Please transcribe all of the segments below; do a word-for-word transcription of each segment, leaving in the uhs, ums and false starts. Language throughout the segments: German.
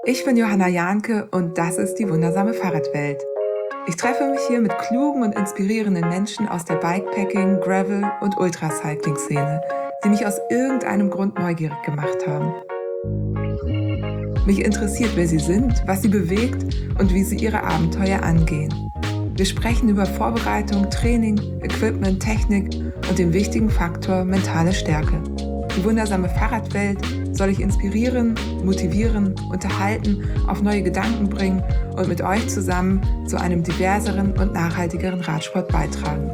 Ich bin Johanna Jahnke und das ist die wundersame Fahrradwelt. Ich treffe mich hier mit klugen und inspirierenden Menschen aus der Bikepacking-, Gravel- und Ultracycling-Szene, die mich aus irgendeinem Grund neugierig gemacht haben. Mich interessiert, wer sie sind, was sie bewegt und wie sie ihre Abenteuer angehen. Wir sprechen über Vorbereitung, Training, Equipment, Technik und den wichtigen Faktor mentale Stärke. Die wundersame Fahrradwelt soll ich inspirieren, motivieren, unterhalten, auf neue Gedanken bringen und mit euch zusammen zu einem diverseren und nachhaltigeren Radsport beitragen.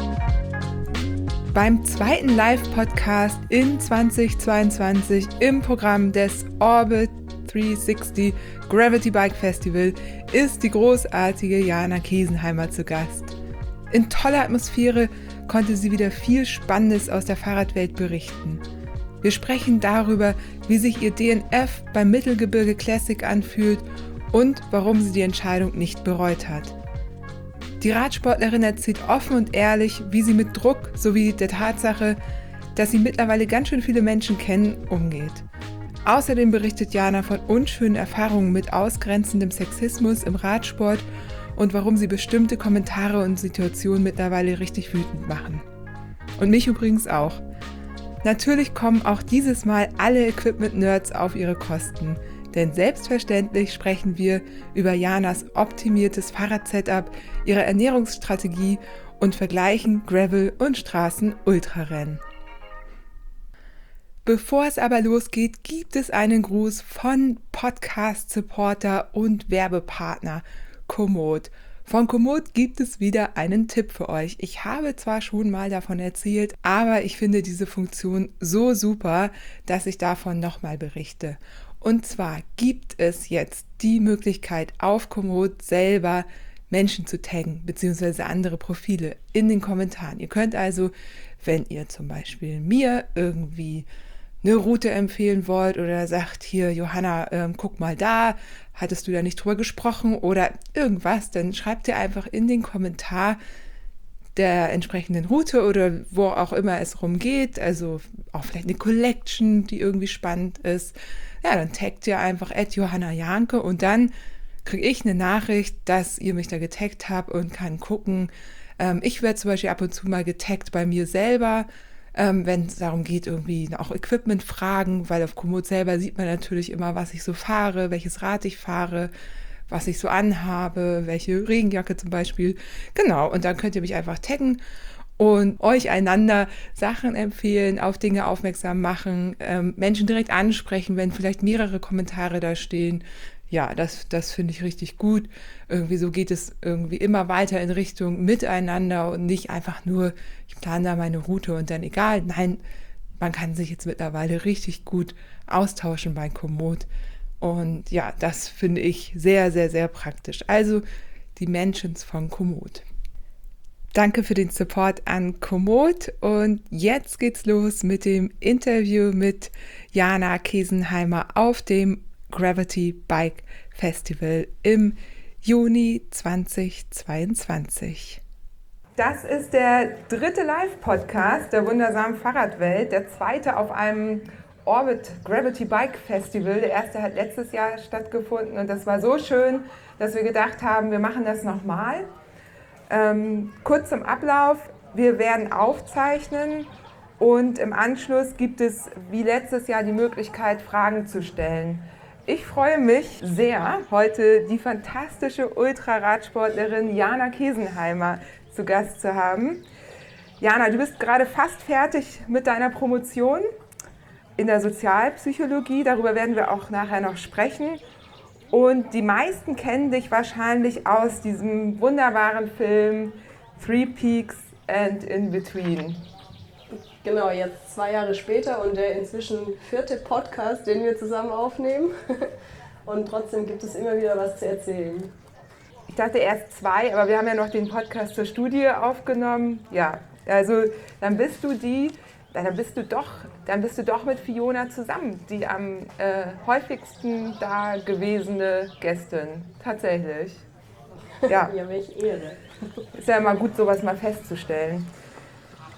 Beim zweiten Live-Podcast in zweitausendzweiundzwanzig im Programm des Orbit dreihundertsechzig Gravity Bike Festival ist die großartige Jana Kiesenheimer zu Gast. In toller Atmosphäre konnte sie wieder viel Spannendes aus der Fahrradwelt berichten. Wir sprechen darüber, wie sich ihr D N F beim Mittelgebirge Classic anfühlt und warum sie die Entscheidung nicht bereut hat. Die Radsportlerin erzählt offen und ehrlich, wie sie mit Druck sowie der Tatsache, dass sie mittlerweile ganz schön viele Menschen kennen, umgeht. Außerdem berichtet Jana von unschönen Erfahrungen mit ausgrenzendem Sexismus im Radsport und warum sie bestimmte Kommentare und Situationen mittlerweile richtig wütend machen. Und mich übrigens auch. Natürlich kommen auch dieses Mal alle Equipment-Nerds auf ihre Kosten, denn selbstverständlich sprechen wir über Janas optimiertes Fahrrad-Setup, ihre Ernährungsstrategie und vergleichen Gravel- und Straßen-Ultrarennen. Bevor es aber losgeht, gibt es einen Gruß von Podcast-Supporter und Werbepartner Komoot. Von Komoot gibt es wieder einen Tipp für euch. Ich habe zwar schon mal davon erzählt, aber ich finde diese Funktion so super, dass ich davon nochmal berichte. Und zwar gibt es jetzt die Möglichkeit, auf Komoot selber Menschen zu taggen, beziehungsweise andere Profile in den Kommentaren. Ihr könnt also, wenn ihr zum Beispiel mir irgendwie eine Route empfehlen wollt oder sagt, hier Johanna, ähm, guck mal da, hattest du da nicht drüber gesprochen oder irgendwas, dann schreibt ihr einfach in den Kommentar der entsprechenden Route oder wo auch immer es rumgeht, also auch vielleicht eine Collection, die irgendwie spannend ist. Ja, dann taggt ihr einfach at Johanna Jahnke und dann kriege ich eine Nachricht, dass ihr mich da getaggt habt und kann gucken. Ähm, ich werde zum Beispiel ab und zu mal getaggt bei mir selber, Ähm, wenn es darum geht, irgendwie auch Equipment-Fragen, weil auf Komoot selber sieht man natürlich immer, was ich so fahre, welches Rad ich fahre, was ich so anhabe, welche Regenjacke zum Beispiel. Genau, und dann könnt ihr mich einfach taggen und euch einander Sachen empfehlen, auf Dinge aufmerksam machen, ähm, Menschen direkt ansprechen, wenn vielleicht mehrere Kommentare da stehen. Ja, das, das finde ich richtig gut. Irgendwie so geht es irgendwie immer weiter in Richtung Miteinander und nicht einfach nur, ich plane da meine Route und dann egal. Nein, man kann sich jetzt mittlerweile richtig gut austauschen bei Komoot. Und ja, das finde ich sehr, sehr, sehr praktisch. Also die Mentions von Komoot. Danke für den Support an Komoot und jetzt geht's los mit dem Interview mit Jana Kiesenheimer auf dem Gravity Bike Festival im Juni zweitausendzweiundzwanzig. Das ist der dritte Live-Podcast der wundersamen Fahrradwelt, der zweite auf einem Orbit Gravity Bike Festival. Der erste hat letztes Jahr stattgefunden und das war so schön, dass wir gedacht haben, wir machen das nochmal. Ähm, kurz zum Ablauf, wir werden aufzeichnen und im Anschluss gibt es wie letztes Jahr die Möglichkeit, Fragen zu stellen. Ich freue mich sehr, heute die fantastische Ultraradsportlerin Jana Kiesenheimer zu Gast zu haben. Jana, du bist gerade fast fertig mit deiner Promotion in der Sozialpsychologie. Darüber werden wir auch nachher noch sprechen. Und die meisten kennen dich wahrscheinlich aus diesem wunderbaren Film Three Peaks and in Between. Genau, jetzt zwei Jahre später und der inzwischen vierte Podcast, den wir zusammen aufnehmen. Und trotzdem gibt es immer wieder was zu erzählen. Ich dachte erst zwei, aber wir haben ja noch den Podcast zur Studie aufgenommen. Ja, also dann bist du die, dann bist du doch, dann bist du doch mit Fiona zusammen, die am äh, häufigsten da gewesene Gästin. Tatsächlich. Ja. Ja, welche Ehre. Ist ja immer gut, sowas mal festzustellen.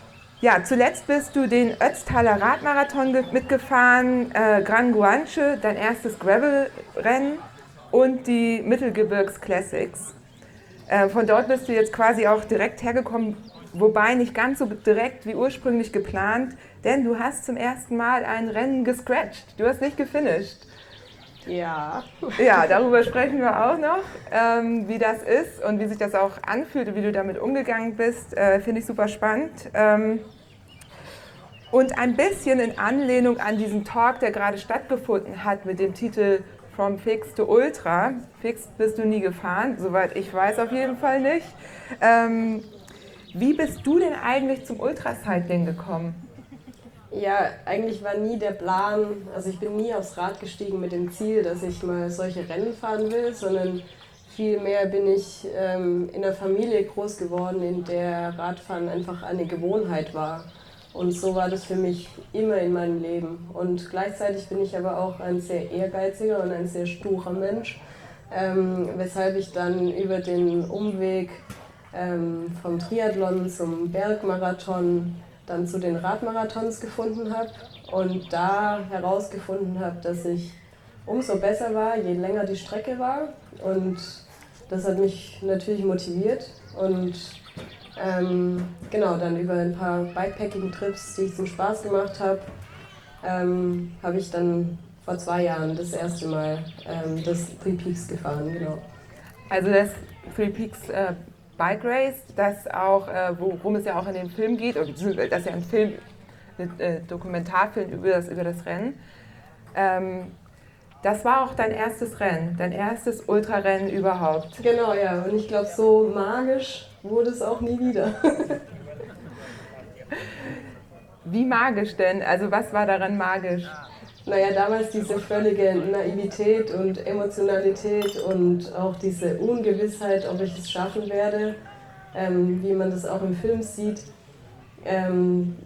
Ja, zuletzt bist du den Ötztaler Radmarathon ge- mitgefahren, äh, Gran Guanche, dein erstes Gravel-Rennen und die Mittelgebirgs Classics. Äh, von dort bist du jetzt quasi auch direkt hergekommen, wobei nicht ganz so direkt wie ursprünglich geplant, denn du hast zum ersten Mal ein Rennen gescratcht. Du hast nicht gefinisht. Ja. Ja, darüber sprechen wir auch noch, ähm, wie das ist und wie sich das auch anfühlt und wie du damit umgegangen bist. Äh, Finde ich super spannend. Ähm, und ein bisschen in Anlehnung an diesen Talk, der gerade stattgefunden hat mit dem Titel From Fixed to Ultra. Fixed bist du nie gefahren, soweit ich weiß auf jeden Fall nicht. Ähm, wie bist du denn eigentlich zum Ultracycling gekommen? Ja, eigentlich war nie der Plan, also ich bin nie aufs Rad gestiegen mit dem Ziel, dass ich mal solche Rennen fahren will, sondern vielmehr bin ich ähm, in einer Familie groß geworden, in der Radfahren einfach eine Gewohnheit war. Und so war das für mich immer in meinem Leben. Und gleichzeitig bin ich aber auch ein sehr ehrgeiziger und ein sehr sturer Mensch, ähm, weshalb ich dann über den Umweg ähm, vom Triathlon zum Bergmarathon dann zu den Radmarathons gefunden habe und da herausgefunden habe, dass ich umso besser war, je länger die Strecke war. Und das hat mich natürlich motiviert. Und ähm, genau, dann über ein paar Bikepacking-Trips, die ich zum Spaß gemacht habe, ähm, habe ich dann vor zwei Jahren das erste Mal ähm, das Three Peaks gefahren. Genau. Also das Three Peaks äh, Bike Race, das auch, äh, worum es ja auch in dem Film geht, oder beziehungsweise das ist ja ein Film, ein äh, Dokumentarfilm über das, über das Rennen. Ähm, das war auch dein erstes Rennen, dein erstes Ultrarennen überhaupt. Genau, ja. Und ich glaube, so magisch wurde es auch nie wieder. Wie magisch denn? Also was war daran magisch? Naja, damals diese völlige Naivität und Emotionalität und auch diese Ungewissheit, ob ich es schaffen werde, ähm, wie man das auch im Film sieht, ähm,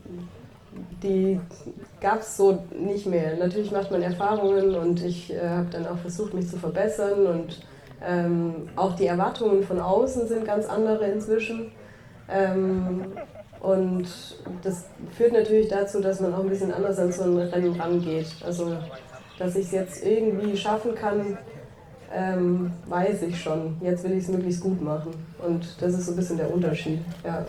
die gab es so nicht mehr. Natürlich macht man Erfahrungen und ich äh, habe dann auch versucht, mich zu verbessern und ähm, auch die Erwartungen von außen sind ganz andere inzwischen. Ähm, und das führt natürlich dazu, dass man auch ein bisschen anders an so ein Rennen rangeht. Also, dass ich es jetzt irgendwie schaffen kann, ähm, weiß ich schon. Jetzt will ich es möglichst gut machen. Und das ist so ein bisschen der Unterschied. Ja.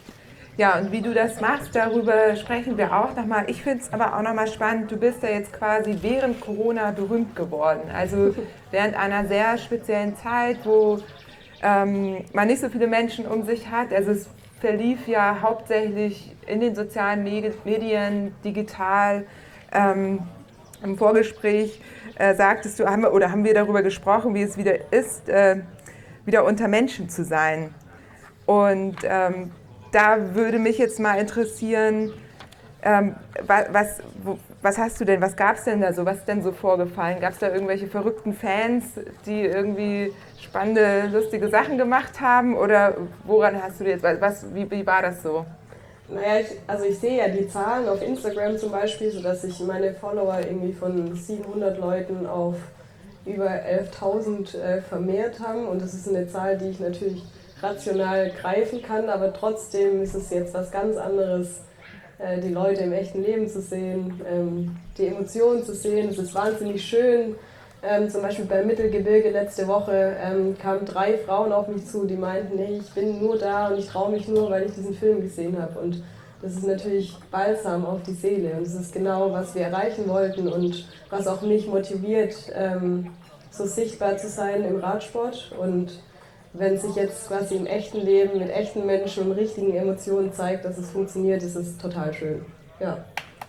Ja, und wie du das machst, darüber sprechen wir auch nochmal. Ich finde es aber auch nochmal spannend, du bist ja jetzt quasi während Corona berühmt geworden. Also während einer sehr speziellen Zeit, wo ähm, man nicht so viele Menschen um sich hat. Also es verlief ja hauptsächlich in den sozialen Medien, digital. Ähm, Im Vorgespräch äh, sagtest du, haben wir, oder haben wir darüber gesprochen, wie es wieder ist, äh, wieder unter Menschen zu sein. Und ähm, da würde mich jetzt mal interessieren, ähm, was, wo, was hast du denn, was gab es denn da so, was ist denn so vorgefallen? Gab es da irgendwelche verrückten Fans, die irgendwie spannende, lustige Sachen gemacht haben? Oder woran hast du jetzt, was, wie, wie war das so? Naja, ich, also ich sehe ja die Zahlen auf Instagram zum Beispiel, sodass sich meine Follower irgendwie von siebenhundert Leuten auf über elftausend äh, vermehrt haben. Und das ist eine Zahl, die ich natürlich rational greifen kann, aber trotzdem ist es jetzt was ganz anderes, äh, die Leute im echten Leben zu sehen, ähm, die Emotionen zu sehen. Es ist wahnsinnig schön. Ähm, zum Beispiel beim Mittelgebirge letzte Woche ähm, kamen drei Frauen auf mich zu, die meinten, hey, ich bin nur da und ich traue mich nur, weil ich diesen Film gesehen habe. Und das ist natürlich Balsam auf die Seele und das ist genau, was wir erreichen wollten und was auch mich motiviert, ähm, so sichtbar zu sein im Radsport. Und wenn sich jetzt quasi im echten Leben mit echten Menschen und richtigen Emotionen zeigt, dass es funktioniert, ist es total schön. Ja.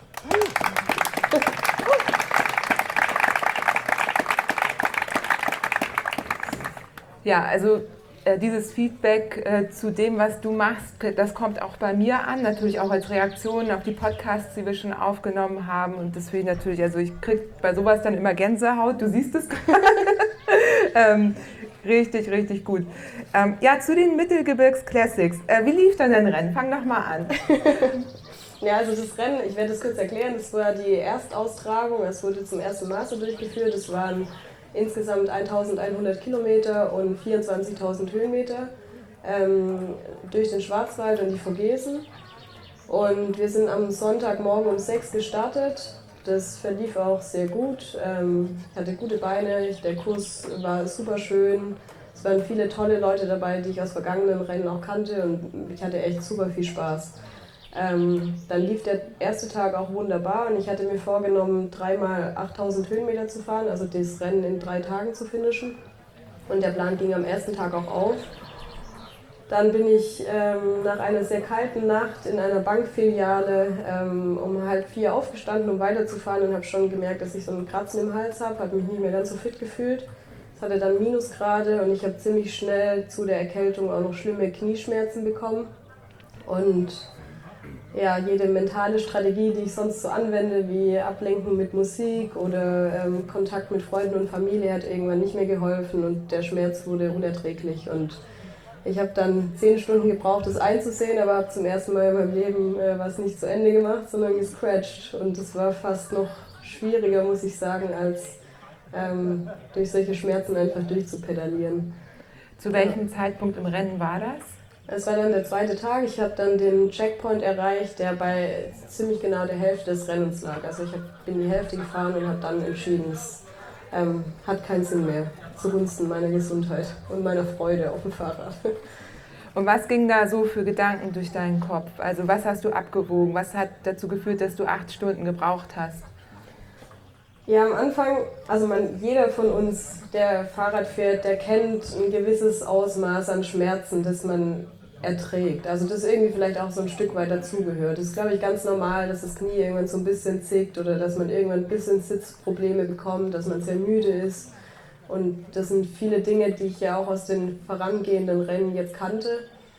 Ja, also äh, dieses Feedback äh, zu dem, was du machst, das kommt auch bei mir an, natürlich auch als Reaktion auf die Podcasts, die wir schon aufgenommen haben. Und deswegen natürlich, also ich kriege bei sowas dann immer Gänsehaut, du siehst es gerade. ähm, richtig, richtig gut. Ähm, ja, zu den Mittelgebirgs Classics. Äh, wie lief dann dein Rennen? Fang doch mal an. Ja, also das Rennen, ich werde das kurz erklären, das war die Erstaustragung, es wurde zum ersten Mal so durchgeführt, es waren insgesamt eintausendeinhundert Kilometer und vierundzwanzigtausend Höhenmeter ähm, durch den Schwarzwald und die Vogesen. Und wir sind am Sonntagmorgen um sechs gestartet. Das verlief auch sehr gut. Ähm, ich hatte gute Beine, der Kurs war super schön. Es waren viele tolle Leute dabei, die ich aus vergangenen Rennen auch kannte und ich hatte echt super viel Spaß. Ähm, dann lief der erste Tag auch wunderbar und ich hatte mir vorgenommen, dreimal achttausend Höhenmeter zu fahren, also das Rennen in drei Tagen zu finishen. Und der Plan ging am ersten Tag auch auf. Dann bin ich ähm, nach einer sehr kalten Nacht in einer Bankfiliale ähm, um halb vier aufgestanden, um weiterzufahren und habe schon gemerkt, dass ich so einen Kratzen im Hals habe, habe mich nicht mehr ganz so fit gefühlt. Es hatte dann Minusgrade und ich habe ziemlich schnell zu der Erkältung auch noch schlimme Knieschmerzen bekommen. Und ja, jede mentale Strategie, die ich sonst so anwende, wie Ablenken mit Musik oder ähm, Kontakt mit Freunden und Familie, hat irgendwann nicht mehr geholfen und der Schmerz wurde unerträglich. Und ich habe dann zehn Stunden gebraucht, das einzusehen, aber habe zum ersten Mal in meinem Leben äh, was nicht zu Ende gemacht, sondern gescratcht. Und das war fast noch schwieriger, muss ich sagen, als ähm, durch solche Schmerzen einfach durchzupedalieren. Zu welchem ja. Zeitpunkt im Rennen war das? Es war dann der zweite Tag. Ich habe dann den Checkpoint erreicht, der bei ziemlich genau der Hälfte des Rennens lag. Also ich hab, bin die Hälfte gefahren und habe dann entschieden, es ähm, hat keinen Sinn mehr, zugunsten meiner Gesundheit und meiner Freude auf dem Fahrrad. Und was ging da so für Gedanken durch deinen Kopf? Also was hast du abgewogen? Was hat dazu geführt, dass du acht Stunden gebraucht hast? Ja, am Anfang, also man, jeder von uns, der Fahrrad fährt, der kennt ein gewisses Ausmaß an Schmerzen, das man erträgt. Also das irgendwie vielleicht auch so ein Stück weit dazugehört. Das ist, glaube ich, ganz normal, dass das Knie irgendwann so ein bisschen zickt oder dass man irgendwann ein bisschen Sitzprobleme bekommt, dass man sehr müde ist. Und das sind viele Dinge, die ich ja auch aus den vorangehenden Rennen jetzt kannte.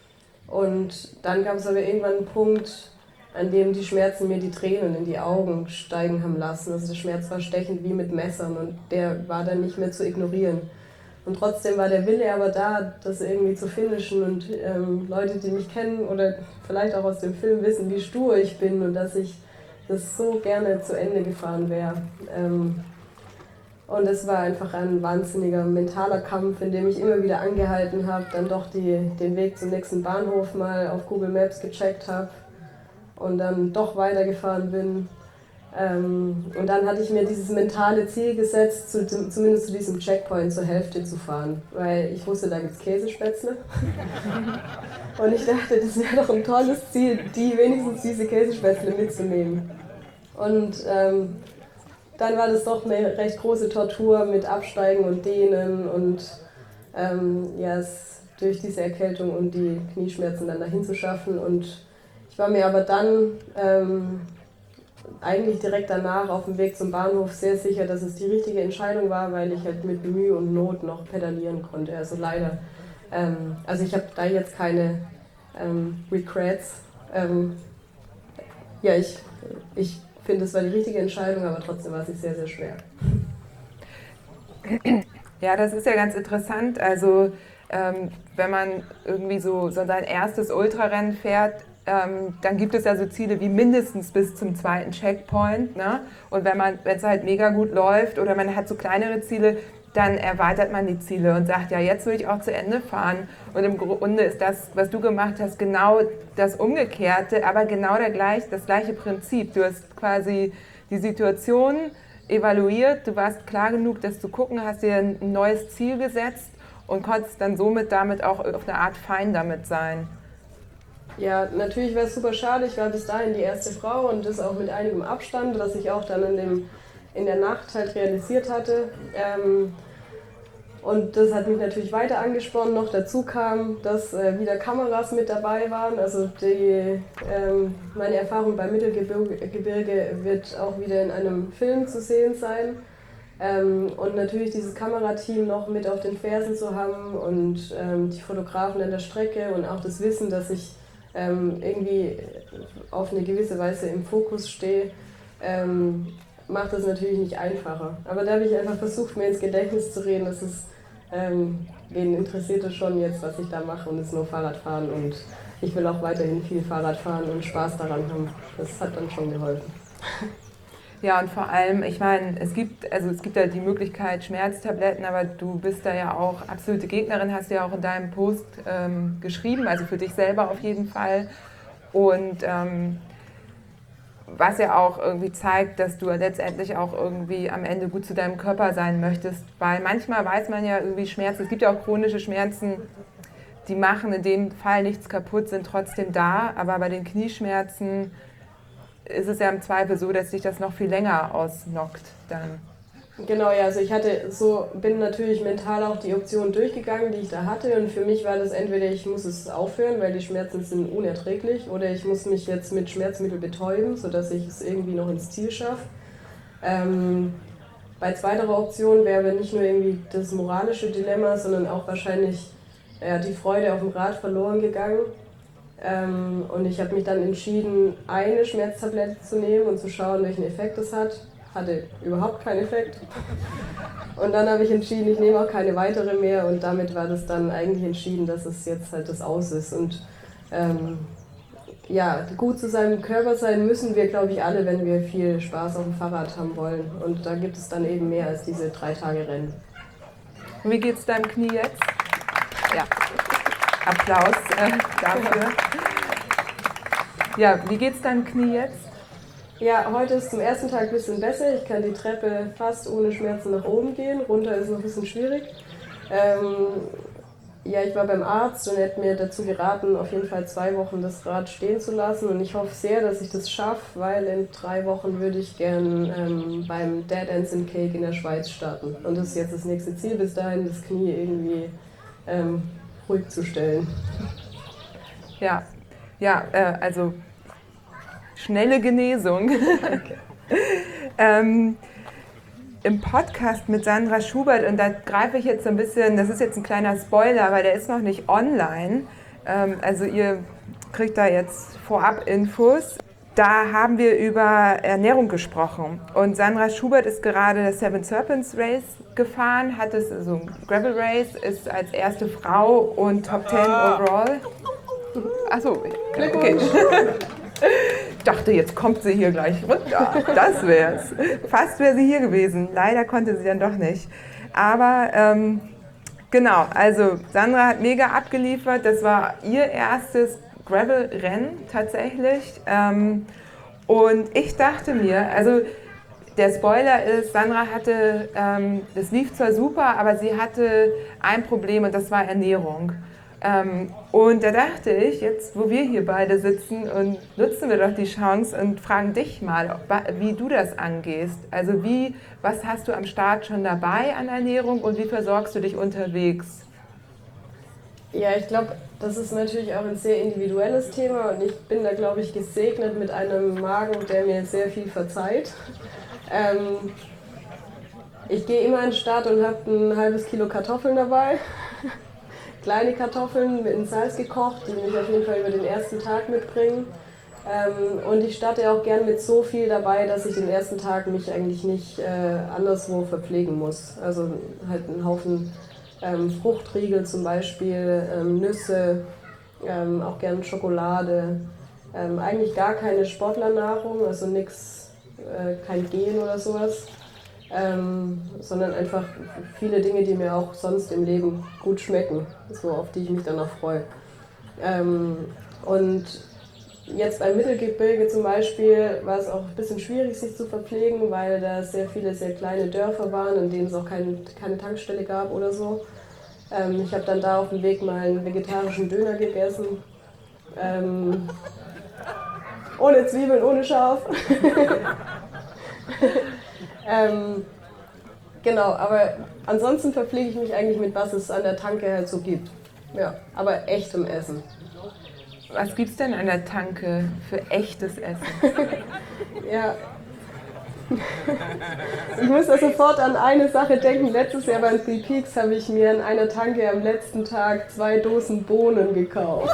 Und dann gab es aber irgendwann einen Punkt, an dem die Schmerzen mir die Tränen in die Augen steigen haben lassen. Also der Schmerz war stechend wie mit Messern und der war dann nicht mehr zu ignorieren. Und trotzdem war der Wille aber da, das irgendwie zu finishen und ähm, Leute, die mich kennen oder vielleicht auch aus dem Film wissen, wie stur ich bin und dass ich das so gerne zu Ende gefahren wäre. Ähm, und es war einfach ein wahnsinniger mentaler Kampf, in dem ich immer wieder angehalten habe, dann doch die, den Weg zum nächsten Bahnhof mal auf Google Maps gecheckt habe und dann doch weitergefahren bin. Ähm, und dann hatte ich mir dieses mentale Ziel gesetzt, zu, zumindest zu diesem Checkpoint zur Hälfte zu fahren, weil ich wusste, da gibt es Käsespätzle. Und ich dachte, das wäre doch ein tolles Ziel, die wenigstens diese Käsespätzle mitzunehmen. Und ähm, dann war das doch eine recht große Tortur mit Absteigen und Dehnen und ähm, ja, es durch diese Erkältung und die Knieschmerzen dann dahin zu schaffen. Und ich war mir aber dann ähm, eigentlich direkt danach auf dem Weg zum Bahnhof sehr sicher, dass es die richtige Entscheidung war, weil ich halt mit Mühe und Not noch pedalieren konnte. Also leider, ähm, also ich habe da jetzt keine ähm, Regrets. Ähm, ja, ich, ich finde, es war die richtige Entscheidung, aber trotzdem war es sehr, sehr schwer. Ja, das ist ja ganz interessant. Also ähm, wenn man irgendwie so, so sein erstes Ultrarennen fährt, Ähm, dann gibt es ja so Ziele wie mindestens bis zum zweiten Checkpoint. Ne? Und wenn man, wenn es halt mega gut läuft oder man hat so kleinere Ziele, dann erweitert man die Ziele und sagt, ja, jetzt will ich auch zu Ende fahren. Und im Grunde ist das, was du gemacht hast, genau das Umgekehrte, aber genau der gleich, das gleiche Prinzip. Du hast quasi die Situation evaluiert, du warst klar genug, das zu gucken, hast dir ein neues Ziel gesetzt und konntest dann somit damit auch auf eine Art fein damit sein. Ja, natürlich wäre es super schade. Ich war bis dahin die erste Frau und das auch mit einigem Abstand, was ich auch dann in, dem, in der Nacht halt realisiert hatte. Ähm, und das hat mich natürlich weiter angesprochen. Noch dazu kam, dass äh, wieder Kameras mit dabei waren. Also die, ähm, meine Erfahrung beim Mittelgebirge wird auch wieder in einem Film zu sehen sein. Ähm, und natürlich dieses Kamerateam noch mit auf den Fersen zu haben und ähm, die Fotografen an der Strecke und auch das Wissen, dass ich Ähm, irgendwie auf eine gewisse Weise im Fokus stehe, ähm, macht das natürlich nicht einfacher. Aber da habe ich einfach versucht, mir ins Gedächtnis zu reden, dass es, ähm, wen interessiert es schon jetzt, was ich da mache und es ist nur Fahrradfahren und ich will auch weiterhin viel Fahrrad fahren und Spaß daran haben. Das hat dann schon geholfen. Ja, und vor allem, ich meine, es gibt, also es gibt ja die Möglichkeit Schmerztabletten, aber du bist da ja auch absolute Gegnerin, hast du ja auch in deinem Post ähm, geschrieben, also für dich selber auf jeden Fall. Und ähm, was ja auch irgendwie zeigt, dass du letztendlich auch irgendwie am Ende gut zu deinem Körper sein möchtest. Weil manchmal weiß man ja irgendwie Schmerzen, es gibt ja auch chronische Schmerzen, die machen in dem Fall nichts kaputt, sind trotzdem da. Aber bei den Knieschmerzen ist es ja im Zweifel so, dass sich das noch viel länger ausnockt dann. Genau, ja, also ich hatte so, bin natürlich mental auch die Optionen durchgegangen, die ich da hatte, und für mich war das entweder, ich muss es aufhören, weil die Schmerzen sind unerträglich, oder ich muss mich jetzt mit Schmerzmittel betäuben, sodass ich es irgendwie noch ins Ziel schaffe. Ähm, bei zweiterer Option wäre nicht nur irgendwie das moralische Dilemma, sondern auch wahrscheinlich ja, die Freude auf dem Rad verloren gegangen. Ähm, und ich habe mich dann entschieden, eine Schmerztablette zu nehmen und zu schauen, welchen Effekt das hat. Hatte überhaupt keinen Effekt. Und dann habe ich entschieden, ich nehme auch keine weitere mehr, und damit war das dann eigentlich entschieden, dass es jetzt halt das Aus ist. Und ähm, ja, gut zu seinem Körper sein müssen wir, glaube ich, alle, wenn wir viel Spaß auf dem Fahrrad haben wollen. Und da gibt es dann eben mehr als diese drei Tage Rennen. Wie geht's deinem Knie jetzt? Ja, Applaus äh, dafür. Ja, wie geht's deinem Knie jetzt? Ja, heute ist zum ersten Tag ein bisschen besser. Ich kann die Treppe fast ohne Schmerzen nach oben gehen. Runter ist noch ein bisschen schwierig. Ähm, ja, ich war beim Arzt und er hat mir dazu geraten, auf jeden Fall zwei Wochen das Rad stehen zu lassen. Und ich hoffe sehr, dass ich das schaffe, weil in drei Wochen würde ich gern ähm, beim Dead Ends and Cake in der Schweiz starten. Und das ist jetzt das nächste Ziel, bis dahin das Knie irgendwie ähm, ruhig zu stellen. Ja, ja, äh, also schnelle Genesung. Okay. ähm, Im Podcast mit Sandra Schubert, und da greife ich jetzt so ein bisschen, das ist jetzt ein kleiner Spoiler, weil der ist noch nicht online, ähm, also ihr kriegt da jetzt vorab Infos. Da haben wir über Ernährung gesprochen, und Sandra Schubert ist gerade das Seven Serpents Race gefahren, hat es, also ein Gravel Race, ist als erste Frau und Top Ten overall. Achso, okay. Ich dachte, jetzt kommt sie hier gleich runter. Das wär's. Fast wäre sie hier gewesen. Leider konnte sie dann doch nicht. Aber ähm, genau, also Sandra hat mega abgeliefert. Das war ihr erstes Gravel-Rennen tatsächlich. Ähm, und ich dachte mir, also der Spoiler ist, Sandra hatte, ähm, das lief zwar super, aber sie hatte ein Problem, und das war Ernährung. Ähm, und da dachte ich, jetzt wo wir hier beide sitzen, und nutzen wir doch die Chance und fragen dich mal, wie du das angehst. Also wie, was hast du am Start schon dabei an Ernährung und wie versorgst du dich unterwegs? Ja, ich glaube, das ist natürlich auch ein sehr individuelles Thema, und ich bin da, glaube ich, gesegnet mit einem Magen, der mir sehr viel verzeiht. Ähm, ich gehe immer in den Start und habe ein halbes Kilo Kartoffeln dabei. Kleine Kartoffeln mit Salz gekocht, die mich auf jeden Fall über den ersten Tag mitbringen. Ähm, und ich starte auch gern mit so viel dabei, dass ich den ersten Tag mich eigentlich nicht äh, anderswo verpflegen muss. Also halt einen Haufen ähm, Fruchtriegel zum Beispiel, ähm, Nüsse, ähm, auch gern Schokolade. Ähm, eigentlich gar keine Sportlernahrung, also nix, äh, kein Gen oder sowas. Ähm, sondern einfach viele Dinge, die mir auch sonst im Leben gut schmecken, so auf die ich mich dann auch freue. Ähm, und jetzt beim Mittelgebirge zum Beispiel war es auch ein bisschen schwierig, sich zu verpflegen, weil da sehr viele sehr kleine Dörfer waren, in denen es auch kein, keine Tankstelle gab oder so. Ähm, ich habe dann da auf dem Weg mal einen vegetarischen Döner gegessen. Ähm, ohne Zwiebeln, ohne Schaf. Ähm, genau, aber ansonsten verpflege ich mich eigentlich mit, was es an der Tanke halt so gibt. Ja, aber echtem Essen. Was gibt's denn an der Tanke für echtes Essen? Ja. Ich muss da sofort an eine Sache denken. Letztes Jahr beim Three Peaks habe ich mir an einer Tanke am letzten Tag zwei Dosen Bohnen gekauft.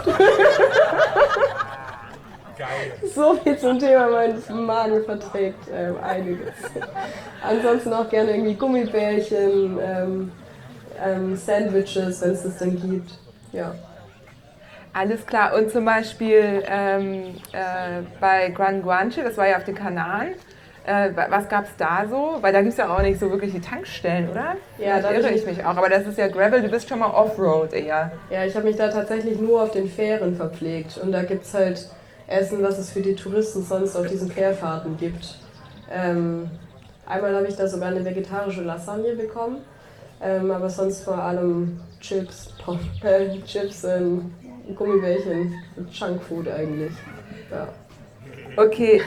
Geil. So viel zum Thema, mein Magen verträgt äh, einiges. Ansonsten auch gerne irgendwie Gummibärchen, ähm, ähm, Sandwiches, wenn es das dann gibt. Ja. Alles klar. Und zum Beispiel ähm, äh, bei Gran Guanche, das war ja auf den Kanaren, äh, was gab es da so? Weil da gibt es ja auch nicht so wirklich die Tankstellen, oder? Ja, da irre ich mich auch. Aber das ist ja Gravel, du bist schon mal Offroad eher. Ja, ich habe mich da tatsächlich nur auf den Fähren verpflegt. Und da gibt es halt essen, was es für die Touristen sonst auf diesen Fährfahrten gibt. Ähm, einmal habe ich da sogar eine vegetarische Lasagne bekommen, ähm, aber sonst vor allem Chips, Pop, äh, Chips, ähm, Gummibärchen, Junkfood eigentlich. Ja. Okay.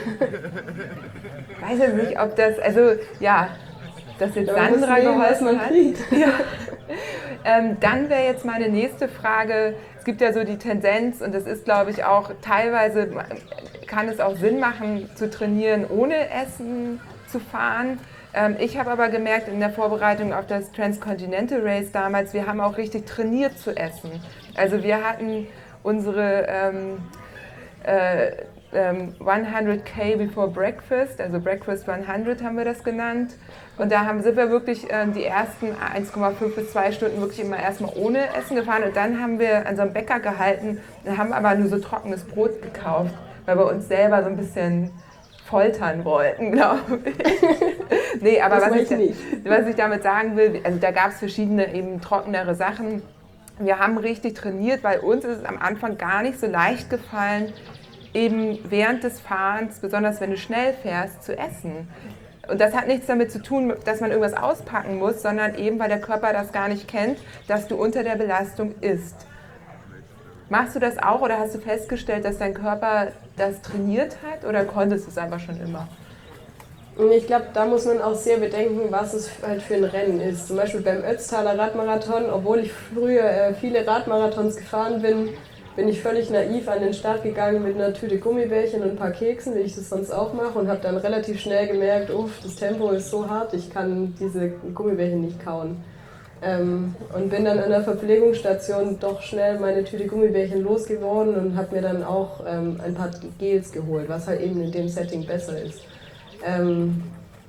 Weiß ich nicht, ob das, also ja, das jetzt Ja, Sandra nehmen, geholfen hat. Ja. Ähm, dann wäre jetzt meine nächste Frage, es gibt ja so die Tendenz und das ist, glaube ich, auch teilweise, kann es auch Sinn machen, zu trainieren, ohne Essen zu fahren. Ähm, ich habe aber gemerkt in der Vorbereitung auf das Transcontinental Race damals, wir haben auch richtig trainiert zu essen. Also wir hatten unsere ähm, äh, ähm, hundert K before breakfast, also Breakfast hundert haben wir das genannt. Und da haben, sind wir wirklich ähm, die ersten eins Komma fünf bis zwei Stunden wirklich immer erstmal ohne Essen gefahren. Und dann haben wir an so einem Bäcker gehalten und haben aber nur so trockenes Brot gekauft, weil wir uns selber so ein bisschen foltern wollten, glaube ich. Nee, aber was ich, nicht. was ich damit sagen will, also da gab es verschiedene eben trockenere Sachen. Wir haben richtig trainiert, weil uns ist es am Anfang gar nicht so leicht gefallen, eben während des Fahrens, besonders wenn du schnell fährst, zu essen. Und das hat nichts damit zu tun, dass man irgendwas auspacken muss, sondern eben, weil der Körper das gar nicht kennt, dass du unter der Belastung isst. Machst du das auch oder hast du festgestellt, dass dein Körper das trainiert hat oder konntest du es einfach schon immer? Und ich glaube, da muss man auch sehr bedenken, was es halt für ein Rennen ist. Zum Beispiel beim Ötztaler Radmarathon, obwohl ich früher äh, viele Radmarathons gefahren bin, bin ich völlig naiv an den Start gegangen mit einer Tüte Gummibärchen und ein paar Keksen, wie ich das sonst auch mache, und habe dann relativ schnell gemerkt, uff, das Tempo ist so hart, ich kann diese Gummibärchen nicht kauen. Ähm, und bin dann an der Verpflegungsstation doch schnell meine Tüte Gummibärchen losgeworden und habe mir dann auch ähm, ein paar Gels geholt, was halt eben in dem Setting besser ist. Ähm,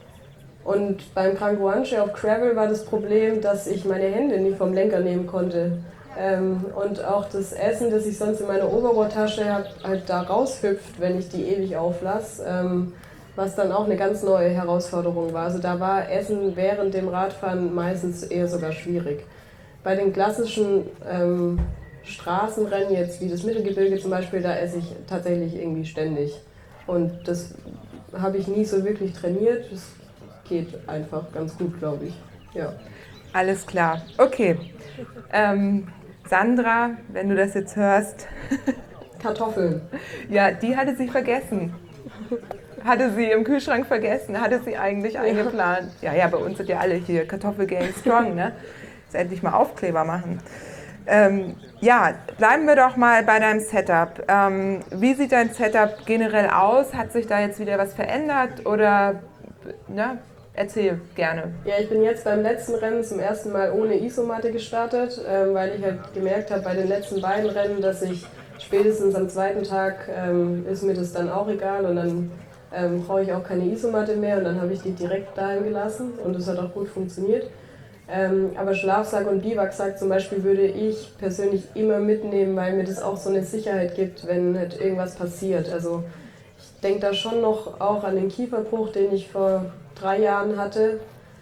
und beim Gran Guanche auf Gravel war das Problem, dass ich meine Hände nicht vom Lenker nehmen konnte. Ähm, und auch das Essen, das ich sonst in meiner Oberrohrtasche habe, halt da raushüpft, wenn ich die ewig auflasse, ähm, was dann auch eine ganz neue Herausforderung war. Also da war Essen während dem Radfahren meistens eher sogar schwierig. Bei den klassischen ähm, Straßenrennen, jetzt wie das Mittelgebirge zum Beispiel, da esse ich tatsächlich irgendwie ständig. Und das habe ich nie so wirklich trainiert. Das geht einfach ganz gut, glaube ich. Ja. Alles klar. Okay. Ähm, Sandra, wenn du das jetzt hörst. Kartoffeln. Ja, die hatte sie vergessen. Hatte sie im Kühlschrank vergessen, hatte sie eigentlich eingeplant. Ja, ja, bei uns sind ja alle hier Kartoffelgang strong, ne? Jetzt endlich mal Aufkleber machen. Ähm, ja, bleiben wir doch mal bei deinem Setup. Ähm, wie sieht dein Setup generell aus? Hat sich da jetzt wieder was verändert oder, ne? Erzähl gerne. Ja, ich bin jetzt beim letzten Rennen zum ersten Mal ohne Isomatte gestartet, ähm, weil ich halt gemerkt habe bei den letzten beiden Rennen, dass ich spätestens am zweiten Tag ähm, ist mir das dann auch egal und dann ähm, brauche ich auch keine Isomatte mehr und dann habe ich die direkt daheim gelassen und das hat auch gut funktioniert. Ähm, aber Schlafsack und Biwaksack zum Beispiel würde ich persönlich immer mitnehmen, weil mir das auch so eine Sicherheit gibt, wenn halt irgendwas passiert. Also ich denke da schon noch auch an den Kieferbruch, den ich vor drei Jahren hatte.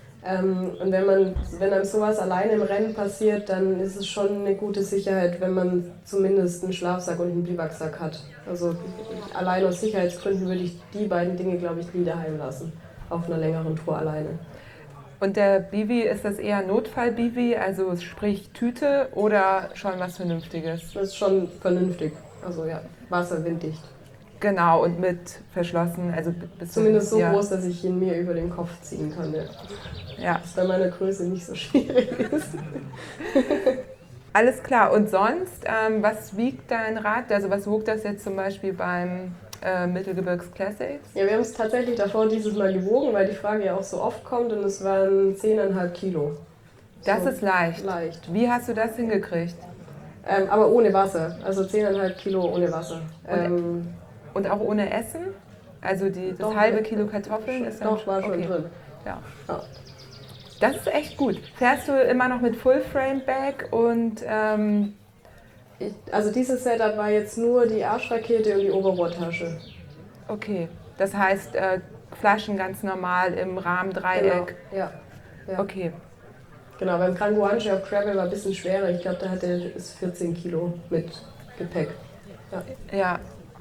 Ähm, und wenn man, wenn einem sowas alleine im Rennen passiert, dann ist es schon eine gute Sicherheit, wenn man zumindest einen Schlafsack und einen Biwaksack hat. Also allein aus Sicherheitsgründen würde ich die beiden Dinge, glaube ich, nie daheim lassen, auf einer längeren Tour alleine. Und der Bivi, ist das eher Notfall-Bivi, also sprich Tüte oder schon was Vernünftiges? Das ist schon vernünftig, also ja, wasserwinddicht. Genau, und mit verschlossen, also bis zumindest so ja. groß, dass ich ihn mir über den Kopf ziehen kann. Ja. Ja. Was bei meiner Größe nicht so schwierig ist. Alles klar. Und sonst, ähm, was wiegt dein Rad? Also was wog das jetzt zum Beispiel beim äh, Mittelgebirgs Classics? Ja, wir haben es tatsächlich davor dieses Mal gewogen, weil die Frage ja auch so oft kommt und es waren zehn Komma fünf Kilo. Das so ist leicht. leicht. Wie hast du das hingekriegt? Ähm, aber ohne Wasser, also zehn Komma fünf Kilo ohne Wasser. Und, ähm, und auch ohne Essen? Also die, das doch, halbe Kilo Kartoffeln ist dann doch, war schon okay. drin. Ja. ja. Das ist echt gut. Fährst du immer noch mit Full-Frame-Bag und... Ähm ich, also dieses Setup war jetzt nur die Arschrakete und die Oberrohrtasche. Okay, das heißt äh, Flaschen ganz normal im Rahmendreieck? Genau, ja. ja. Okay. Genau, beim Gran Guanche auf Gravel war ein bisschen schwerer. Ich glaube, da hatte es vierzehn Kilo mit Gepäck. Ja. ja.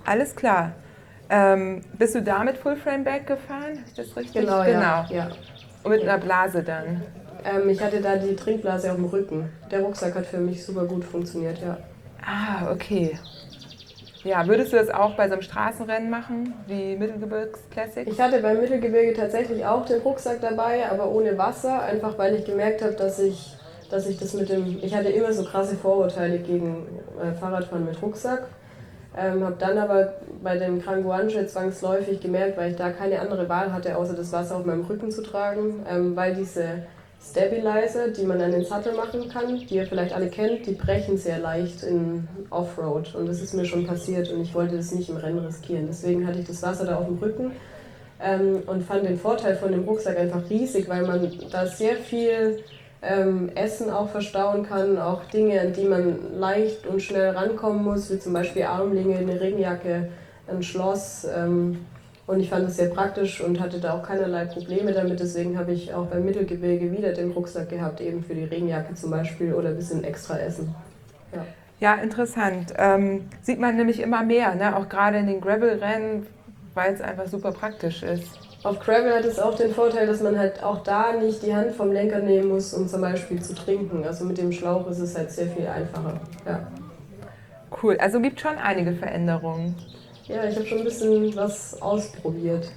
alles klar. Ähm, bist du da mit Full Frame Bag gefahren? Habe ich das richtig? Genau, genau. Ja, ja. Und mit einer Blase dann? Ähm, ich hatte da die Trinkblase auf dem Rücken. Der Rucksack hat für mich super gut funktioniert, ja. Ah, okay. Ja, würdest du das auch bei so einem Straßenrennen machen, wie Mittelgebirgs Classics? Ich hatte beim Mittelgebirge tatsächlich auch den Rucksack dabei, aber ohne Wasser, einfach weil ich gemerkt habe, dass ich, dass ich das mit dem... Ich hatte immer so krasse Vorurteile gegen äh, Fahrradfahren mit Rucksack. Ähm, habe dann aber bei dem Gran Guanche zwangsläufig gemerkt, weil ich da keine andere Wahl hatte, außer das Wasser auf meinem Rücken zu tragen, ähm, weil diese Stabilizer, die man an den Sattel machen kann, die ihr vielleicht alle kennt, die brechen sehr leicht in Offroad und das ist mir schon passiert und ich wollte das nicht im Rennen riskieren. Deswegen hatte ich das Wasser da auf dem Rücken ähm, und fand den Vorteil von dem Rucksack einfach riesig, weil man da sehr viel ähm, Essen auch verstauen kann, auch Dinge, an die man leicht und schnell rankommen muss, wie zum Beispiel Armlinge, eine Regenjacke, ein Schloss. Ähm, Und ich fand es sehr praktisch und hatte da auch keinerlei Probleme damit. Deswegen habe ich auch beim Mittelgebirge wieder den Rucksack gehabt, eben für die Regenjacke zum Beispiel oder ein bisschen extra Essen. Ja, Ja, interessant. Ähm, sieht man nämlich immer mehr, ne? Auch gerade in den Gravel-Rennen, weil es einfach super praktisch ist. Auf Gravel hat es auch den Vorteil, dass man halt auch da nicht die Hand vom Lenker nehmen muss, um zum Beispiel zu trinken. Also mit dem Schlauch ist es halt sehr viel einfacher. Ja, Cool, also gibt schon einige Veränderungen. ja ich habe schon ein bisschen was ausprobiert.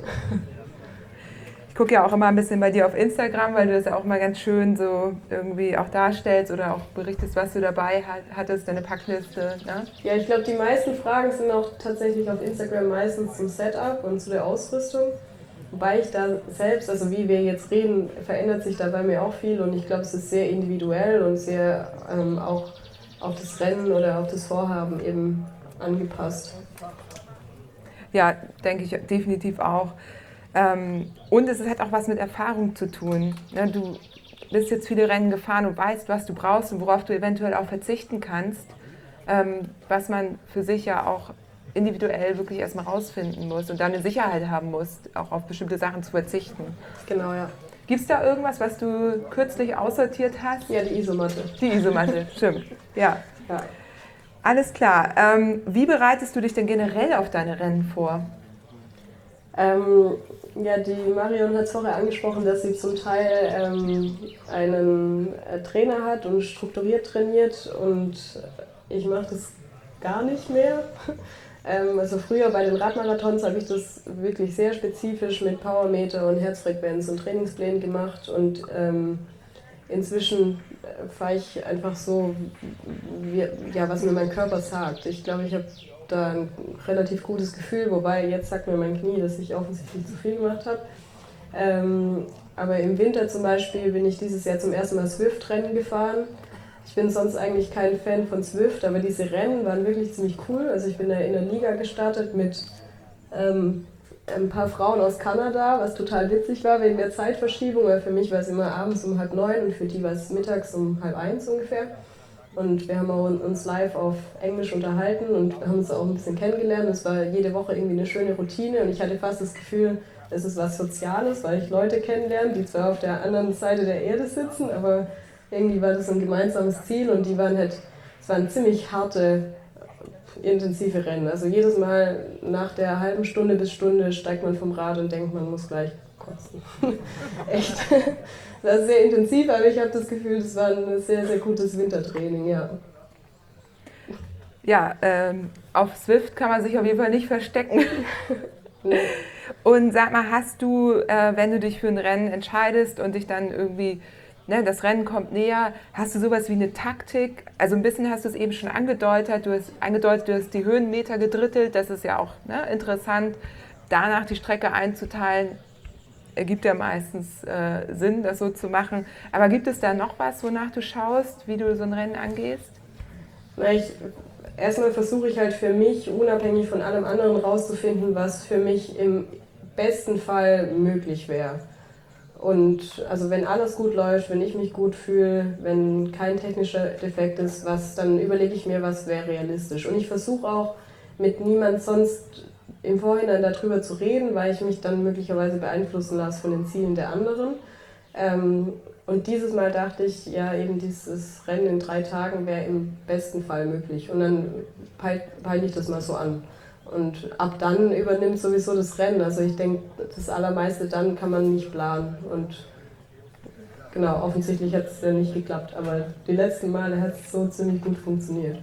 Ich gucke ja auch immer ein bisschen bei dir auf Instagram, weil du das ja auch mal ganz schön so irgendwie auch darstellst oder auch berichtest, was du dabei hattest, deine Packliste. Ne? Ja, ich glaube, die meisten Fragen sind auch tatsächlich auf Instagram meistens zum Setup und zu der Ausrüstung. Wobei ich da selbst, also wie wir jetzt reden, verändert sich da bei mir auch viel und ich glaube, es ist sehr individuell und sehr ähm, auch auf das Rennen oder auf das Vorhaben eben angepasst. Ja, denke ich definitiv auch. Ähm, und es hat auch was mit Erfahrung zu tun. Ne? Du bist jetzt viele Rennen gefahren und weißt, was du brauchst und worauf du eventuell auch verzichten kannst, ähm, was man für sich ja auch individuell wirklich erstmal rausfinden muss und dann eine Sicherheit haben muss, auch auf bestimmte Sachen zu verzichten. Genau, ja. Gibt es da irgendwas, was du kürzlich aussortiert hast? Ja, die Isomatte. Die Isomatte, stimmt. Ja. Ja. Alles klar. Ähm, wie bereitest du dich denn generell auf deine Rennen vor? Ähm, ja, die Marion hat es vorher angesprochen, dass sie zum Teil ähm, einen äh, Trainer hat und strukturiert trainiert und ich mache das gar nicht mehr. ähm, also früher bei den Radmarathons habe ich das wirklich sehr spezifisch mit Powermeter und Herzfrequenz und Trainingsplänen gemacht und ähm, inzwischen fahre ich einfach so, wie, ja, was mir mein Körper sagt. Ich glaube, ich habe da ein relativ gutes Gefühl, wobei jetzt sagt mir mein Knie, dass ich offensichtlich zu viel gemacht habe. Ähm, aber im Winter zum Beispiel bin ich dieses Jahr zum ersten Mal Zwift-Rennen gefahren. Ich bin sonst eigentlich kein Fan von Zwift, aber diese Rennen waren wirklich ziemlich cool. Also ich bin da in der Liga gestartet mit ähm, ein paar Frauen aus Kanada, was total witzig war wegen der Zeitverschiebung, weil für mich war es immer abends um halb neun und für die war es mittags um halb eins ungefähr. Und wir haben uns live auf Englisch unterhalten und haben uns auch ein bisschen kennengelernt. Es war jede Woche irgendwie eine schöne Routine und ich hatte fast das Gefühl, es ist was Soziales, weil ich Leute kennenlerne, die zwar auf der anderen Seite der Erde sitzen, aber irgendwie war das ein gemeinsames Ziel und die waren halt, es waren ziemlich harte, intensive Rennen. Also jedes Mal nach der halben Stunde bis Stunde steigt man vom Rad und denkt, man muss gleich kotzen. Echt. Das ist sehr intensiv, aber ich habe das Gefühl, das war ein sehr, sehr gutes Wintertraining, ja. Ja, ähm, auf Zwift kann man sich auf jeden Fall nicht verstecken. Nee. Und sag mal, hast du, äh, wenn du dich für ein Rennen entscheidest und dich dann irgendwie, ne, das Rennen kommt näher, hast du sowas wie eine Taktik? Also ein bisschen hast du es eben schon angedeutet, du hast angedeutet, du hast die Höhenmeter gedrittelt, das ist ja auch, ne, interessant, danach die Strecke einzuteilen. Ergibt ja meistens äh, Sinn, das so zu machen. Aber gibt es da noch was, wonach du schaust, wie du so ein Rennen angehst? Na, ich, erstmal versuche ich halt für mich, unabhängig von allem anderen, rauszufinden, was für mich im besten Fall möglich wäre. Und also wenn alles gut läuft, wenn ich mich gut fühle, wenn kein technischer Defekt ist, was, dann überlege ich mir, was wäre realistisch. Und ich versuche auch mit niemand sonst im Vorhinein darüber zu reden, weil ich mich dann möglicherweise beeinflussen lasse von den Zielen der anderen. Ähm, und dieses Mal dachte ich, ja, eben dieses Rennen in drei Tagen wäre im besten Fall möglich. Und dann peile ich das mal so an. Und ab dann übernimmt sowieso das Rennen. Also ich denke, das Allermeiste dann kann man nicht planen. Und genau, offensichtlich hat es ja nicht geklappt, aber die letzten Male hat es so ziemlich gut funktioniert.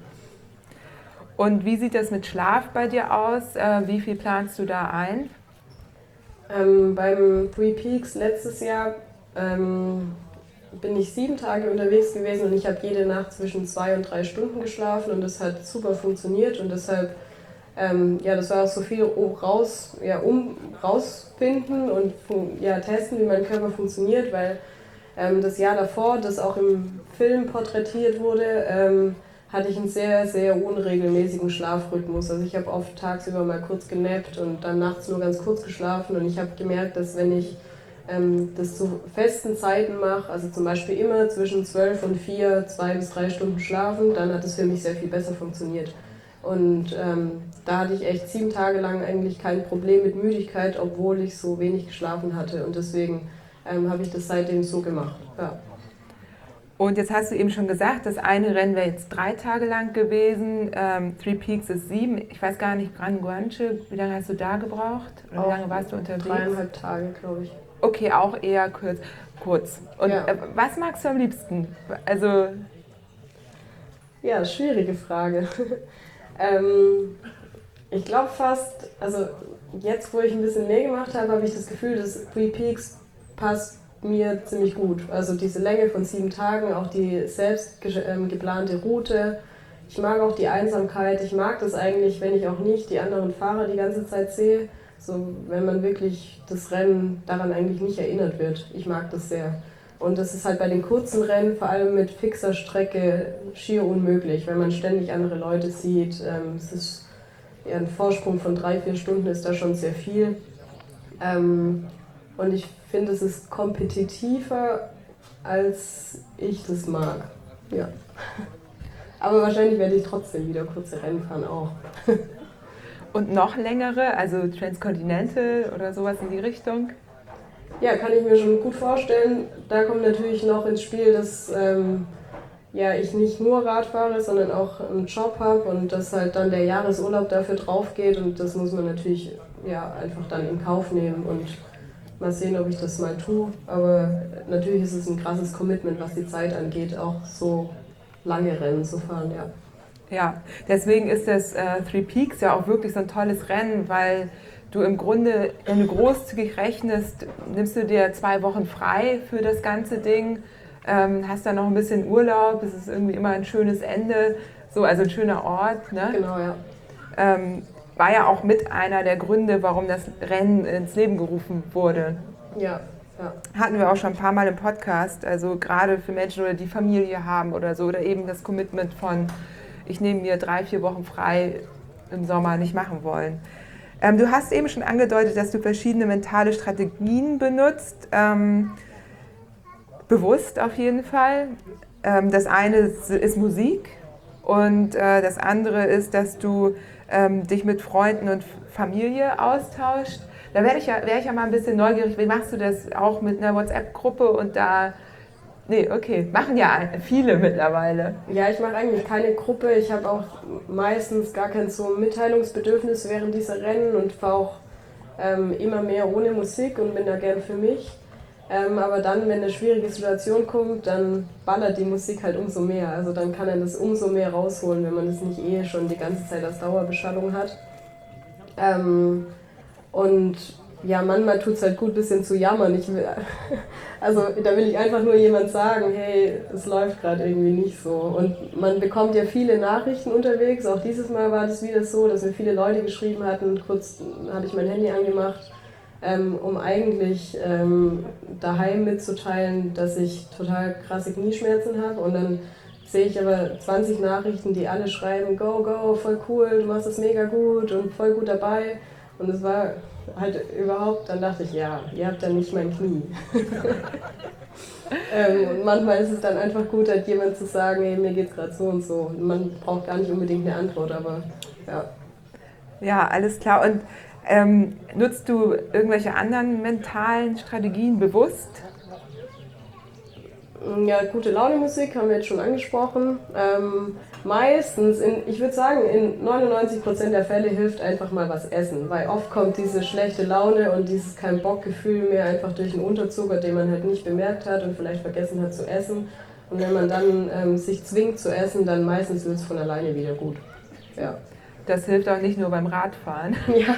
Und wie sieht das mit Schlaf bei dir aus? Äh, wie viel planst du da ein? Ähm, beim Three Peaks letztes Jahr ähm, bin ich sieben Tage unterwegs gewesen und ich habe jede Nacht zwischen zwei und drei Stunden geschlafen und das hat super funktioniert und deshalb, ähm, ja, das war auch so viel raus, ja, um rausfinden und ja, testen, wie mein Körper funktioniert, weil ähm, das Jahr davor, das auch im Film porträtiert wurde, ähm, hatte ich einen sehr, sehr unregelmäßigen Schlafrhythmus. Also ich habe oft tagsüber mal kurz genappt und dann nachts nur ganz kurz geschlafen und ich habe gemerkt, dass wenn ich ähm, das zu festen Zeiten mache, also zum Beispiel immer zwischen zwölf und vier, zwei bis drei Stunden schlafen, dann hat es für mich sehr viel besser funktioniert. Und ähm, da hatte ich echt sieben Tage lang eigentlich kein Problem mit Müdigkeit, obwohl ich so wenig geschlafen hatte und deswegen ähm, habe ich das seitdem so gemacht. Ja. Und jetzt hast du eben schon gesagt, das eine Rennen wäre jetzt drei Tage lang gewesen, ähm, Three Peaks ist sieben. Ich weiß gar nicht, Gran Guanche, wie lange hast du da gebraucht? Oder wie lange warst du unterwegs? Dreieinhalb Tage, glaube ich. Okay, auch eher kurz. kurz. Und ja. äh, was magst du am liebsten? Also ja, schwierige Frage. ähm, ich glaube fast, also jetzt, wo ich ein bisschen mehr gemacht habe, habe ich das Gefühl, dass Three Peaks passt mir ziemlich gut. Also diese Länge von sieben Tagen, auch die selbst geplante Route. Ich mag auch die Einsamkeit. Ich mag das eigentlich, wenn ich auch nicht die anderen Fahrer die ganze Zeit sehe. So, wenn man wirklich das Rennen daran eigentlich nicht erinnert wird. Ich mag das sehr. Und das ist halt bei den kurzen Rennen, vor allem mit fixer Strecke, schier unmöglich, wenn man ständig andere Leute sieht. Es ist ja, ein Vorsprung von drei, vier Stunden ist da schon sehr viel. Und ich finde, es ist kompetitiver, als ich das mag. Ja. Aber wahrscheinlich werde ich trotzdem wieder kurze Rennen fahren auch. Und noch längere, also Transcontinental oder sowas in die Richtung? Ja, kann ich mir schon gut vorstellen. Da kommt natürlich noch ins Spiel, dass ähm, ja, ich nicht nur Rad fahre, sondern auch einen Job habe und dass halt dann der Jahresurlaub dafür drauf geht und das muss man natürlich ja, einfach dann in Kauf nehmen und mal sehen, ob ich das mal tue. Aber natürlich ist es ein krasses Commitment, was die Zeit angeht, auch so lange Rennen zu fahren, ja. Ja, deswegen ist das äh, Three Peaks ja auch wirklich so ein tolles Rennen, weil du im Grunde, wenn du großzügig rechnest, nimmst du dir zwei Wochen frei für das ganze Ding, ähm, hast dann noch ein bisschen Urlaub, es ist irgendwie immer ein schönes Ende, so, also ein schöner Ort. Ne? Genau, ja. Ähm, war ja auch mit einer der Gründe, warum das Rennen ins Leben gerufen wurde. Ja, ja. Hatten wir auch schon ein paar Mal im Podcast, also gerade für Menschen, oder die Familie haben oder so, oder eben das Commitment von, ich nehme mir drei, vier Wochen frei im Sommer nicht machen wollen. Ähm, du hast eben schon angedeutet, dass du verschiedene mentale Strategien benutzt, ähm, bewusst auf jeden Fall. Ähm, das eine ist, ist Musik und äh, das andere ist, dass du ähm, dich mit Freunden und Familie austauscht. Da wäre ich, ja, wär ich ja mal ein bisschen neugierig, wie machst du das auch mit einer WhatsApp-Gruppe und da... Nee, okay, machen ja viele mittlerweile. Ja, ich mache eigentlich keine Gruppe. Ich habe auch meistens gar kein so Mitteilungsbedürfnis während dieser Rennen und fahre auch ähm, immer mehr ohne Musik und bin da gern für mich. Ähm, aber dann, wenn eine schwierige Situation kommt, dann ballert die Musik halt umso mehr. Also dann kann er das umso mehr rausholen, wenn man das nicht eh schon die ganze Zeit als Dauerbeschallung hat. Ähm, und ja, manchmal tut es halt gut, ein bisschen zu jammern. Ich will, also da will ich einfach nur jemand sagen, hey, es läuft gerade irgendwie nicht so. Und man bekommt ja viele Nachrichten unterwegs. Auch dieses Mal war das wieder so, dass mir viele Leute geschrieben hatten. Kurz hatte ich mein Handy angemacht, ähm, um eigentlich ähm, daheim mitzuteilen, dass ich total krasse Knieschmerzen habe. Und dann sehe ich aber zwanzig Nachrichten, die alle schreiben, go, go, voll cool, du machst das mega gut und voll gut dabei. Und es war halt überhaupt, dann dachte ich, ja, ihr habt ja nicht mein Knie. ähm, und manchmal ist es dann einfach gut, halt jemand zu sagen, hey, mir geht's gerade so und so. Und man braucht gar nicht unbedingt eine Antwort, aber ja. Ja, alles klar. Und ähm, nutzt du irgendwelche anderen mentalen Strategien bewusst? Ja, gute Laune Musik haben wir jetzt schon angesprochen. Ähm, meistens, in, ich würde sagen, in neunundneunzig Prozent der Fälle hilft einfach mal was essen, weil oft kommt diese schlechte Laune und dieses Kein-Bock-Gefühl mehr einfach durch einen Unterzucker, den man halt nicht bemerkt hat und vielleicht vergessen hat zu essen. Und wenn man dann ähm, sich zwingt zu essen, dann meistens wird es von alleine wieder gut. Ja. Das hilft auch nicht nur beim Radfahren. Ja.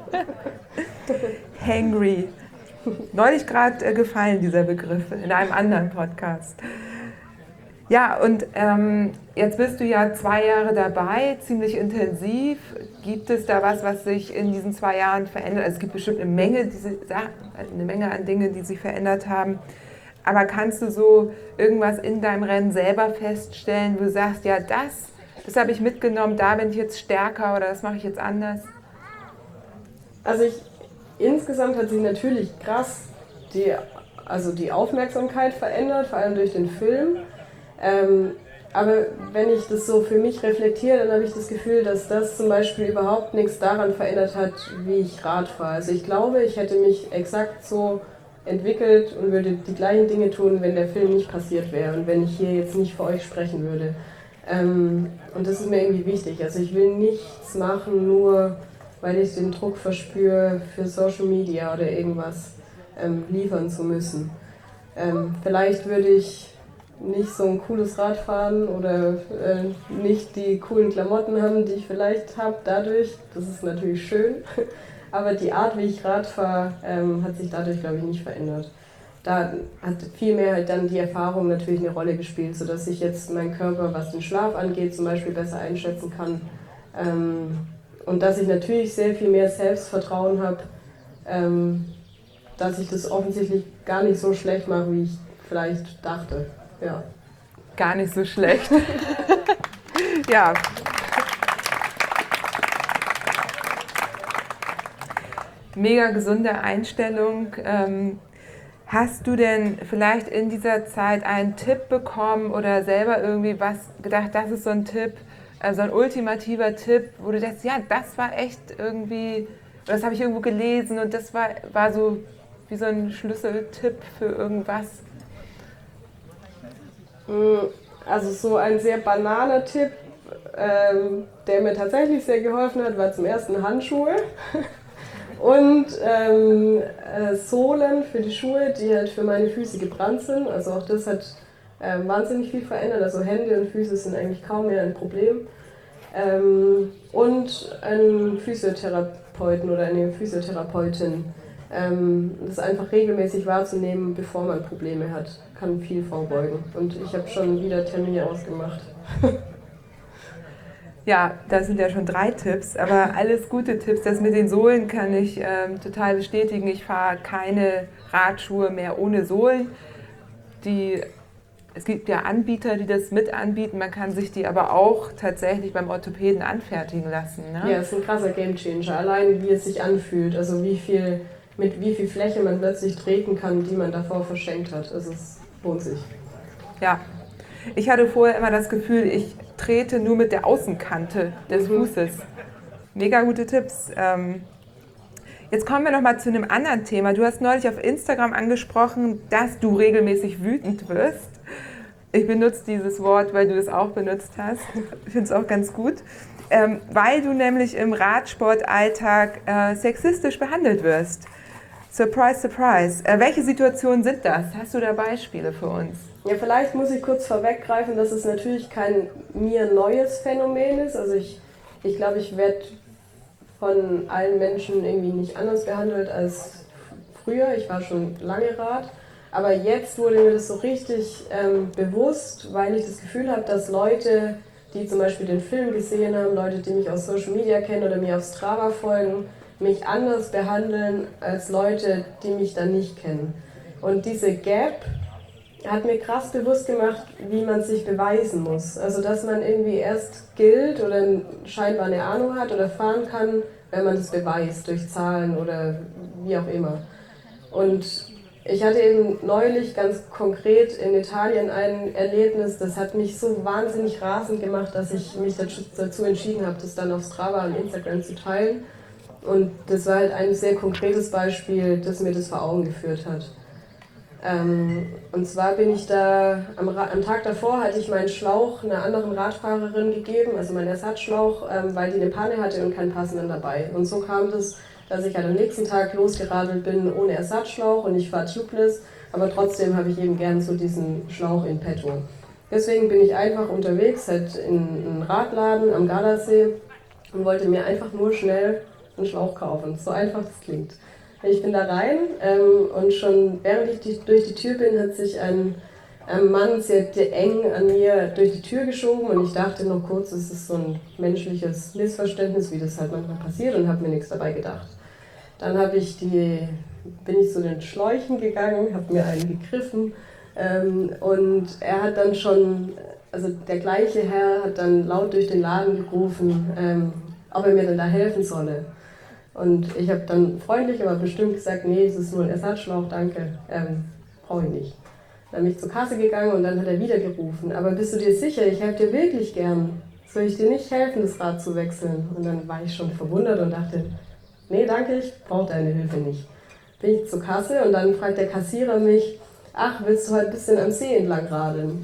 Hangry. Neulich gerade äh, gefallen, dieser Begriff, in einem anderen Podcast. Ja, und ähm, jetzt bist du ja zwei Jahre dabei, ziemlich intensiv. Gibt es da was, was sich in diesen zwei Jahren verändert? Also es gibt bestimmt eine Menge, diese, eine Menge an Dingen, die sich verändert haben. Aber kannst du so irgendwas in deinem Rennen selber feststellen, wo du sagst, ja, das, das habe ich mitgenommen, da bin ich jetzt stärker oder das mache ich jetzt anders? Also ich... Insgesamt hat sich natürlich krass die, also die Aufmerksamkeit verändert, vor allem durch den Film. Ähm, aber wenn ich das so für mich reflektiere, dann habe ich das Gefühl, dass das zum Beispiel überhaupt nichts daran verändert hat, wie ich Rad fahre. Also ich glaube, ich hätte mich exakt so entwickelt und würde die gleichen Dinge tun, wenn der Film nicht passiert wäre und wenn ich hier jetzt nicht für euch sprechen würde. Ähm, und das ist mir irgendwie wichtig. Also ich will nichts machen, nur weil ich den Druck verspüre, für Social Media oder irgendwas ähm, liefern zu müssen. Ähm, vielleicht würde ich nicht so ein cooles Rad fahren oder äh, nicht die coolen Klamotten haben, die ich vielleicht habe dadurch. Das ist natürlich schön, aber die Art, wie ich Rad fahre, ähm, hat sich dadurch, glaube ich, nicht verändert. Da hat vielmehr halt dann die Erfahrung natürlich eine Rolle gespielt, sodass ich jetzt meinen Körper, was den Schlaf angeht, zum Beispiel besser einschätzen kann. Ähm, Und dass ich natürlich sehr viel mehr Selbstvertrauen habe, ähm, dass ich das offensichtlich gar nicht so schlecht mache, wie ich vielleicht dachte. Ja. Gar nicht so schlecht. Ja. Mega gesunde Einstellung. Ähm, hast du denn vielleicht in dieser Zeit einen Tipp bekommen oder selber irgendwie was gedacht, das ist so ein Tipp, so ein ultimativer Tipp, wo du denkst, ja, das war echt irgendwie, das habe ich irgendwo gelesen und das war, war so wie so ein Schlüsseltipp für irgendwas? Also so ein sehr banaler Tipp, ähm, der mir tatsächlich sehr geholfen hat, war zum ersten Handschuhe und ähm, äh, Sohlen für die Schuhe, die halt für meine Füße gebrannt sind. Also auch das hat Ähm, wahnsinnig viel verändert, also Hände und Füße sind eigentlich kaum mehr ein Problem. Ähm, und einen Physiotherapeuten oder eine Physiotherapeutin, ähm, das einfach regelmäßig wahrzunehmen, bevor man Probleme hat, kann viel vorbeugen. Und ich habe schon wieder Termine ausgemacht. Ja, das sind ja schon drei Tipps, aber alles gute Tipps. Das mit den Sohlen kann ich ähm, total bestätigen. Ich fahre keine Radschuhe mehr ohne Sohlen. Die Es gibt ja Anbieter, die das mit anbieten, man kann sich die aber auch tatsächlich beim Orthopäden anfertigen lassen. Ne? Ja, es ist ein krasser Gamechanger. Allein wie es sich anfühlt, also wie viel, mit wie viel Fläche man plötzlich treten kann, die man davor verschenkt hat. Also es lohnt sich. Ja, ich hatte vorher immer das Gefühl, ich trete nur mit der Außenkante des Mhm. Fußes. Mega gute Tipps. Ähm, Jetzt kommen wir noch mal zu einem anderen Thema. Du hast neulich auf Instagram angesprochen, dass du regelmäßig wütend wirst. Ich benutze dieses Wort, weil du es auch benutzt hast. Ich finde es auch ganz gut. Ähm, weil du nämlich im Radsportalltag äh, sexistisch behandelt wirst. Surprise, surprise. Äh, welche Situationen sind das? Hast du da Beispiele für uns? Ja, vielleicht muss ich kurz vorweggreifen, dass es natürlich kein mir neues Phänomen ist. Also ich, ich glaube, ich werde von allen Menschen irgendwie nicht anders behandelt als früher. Ich war schon lange Rad. Aber jetzt wurde mir das so richtig ähm, bewusst, weil ich das Gefühl habe, dass Leute, die zum Beispiel den Film gesehen haben, Leute, die mich aus Social Media kennen oder mir auf Strava folgen, mich anders behandeln als Leute, die mich dann nicht kennen. Und diese Gap hat mir krass bewusst gemacht, wie man sich beweisen muss. Also dass man irgendwie erst gilt oder scheinbar eine Ahnung hat oder fahren kann, wenn man das beweist durch Zahlen oder wie auch immer. Und ich hatte eben neulich ganz konkret in Italien ein Erlebnis, das hat mich so wahnsinnig rasend gemacht, dass ich mich dazu entschieden habe, das dann auf Strava und Instagram zu teilen. Und das war halt ein sehr konkretes Beispiel, das mir das vor Augen geführt hat. Ähm, und zwar bin ich da, am, am Tag davor hatte ich meinen Schlauch einer anderen Radfahrerin gegeben, also meinen Ersatzschlauch, ähm, weil die eine Panne hatte und keinen passenden dabei. Und so kam das, dass ich halt am nächsten Tag losgeradelt bin ohne Ersatzschlauch und ich fahre tubeless, aber trotzdem habe ich eben gern so diesen Schlauch in petto. Deswegen bin ich einfach unterwegs, halt in einen Radladen am Gardasee und wollte mir einfach nur schnell einen Schlauch kaufen. So einfach das klingt. Ich bin da rein ähm, und schon während ich die, durch die Tür bin, hat sich ein, ein Mann sehr eng an mir durch die Tür geschoben und ich dachte noch kurz, es ist so ein menschliches Missverständnis, wie das halt manchmal passiert und habe mir nichts dabei gedacht. Dann habe ich die, bin ich zu den Schläuchen gegangen, habe mir einen gegriffen ähm, und er hat dann schon, also der gleiche Herr hat dann laut durch den Laden gerufen, ähm, ob er mir denn da helfen solle. Und ich habe dann freundlich, aber bestimmt gesagt, nee, es ist nur ein Ersatzschlauch, danke, ähm, brauche ich nicht. Dann bin ich zur Kasse gegangen und dann hat er wieder gerufen, aber bist du dir sicher, ich helfe dir wirklich gern, soll ich dir nicht helfen, das Rad zu wechseln? Und dann war ich schon verwundert und dachte, nee, danke, ich brauche deine Hilfe nicht. Bin ich zur Kasse und dann fragt der Kassierer mich, ach, willst du heute ein bisschen am See entlang radeln?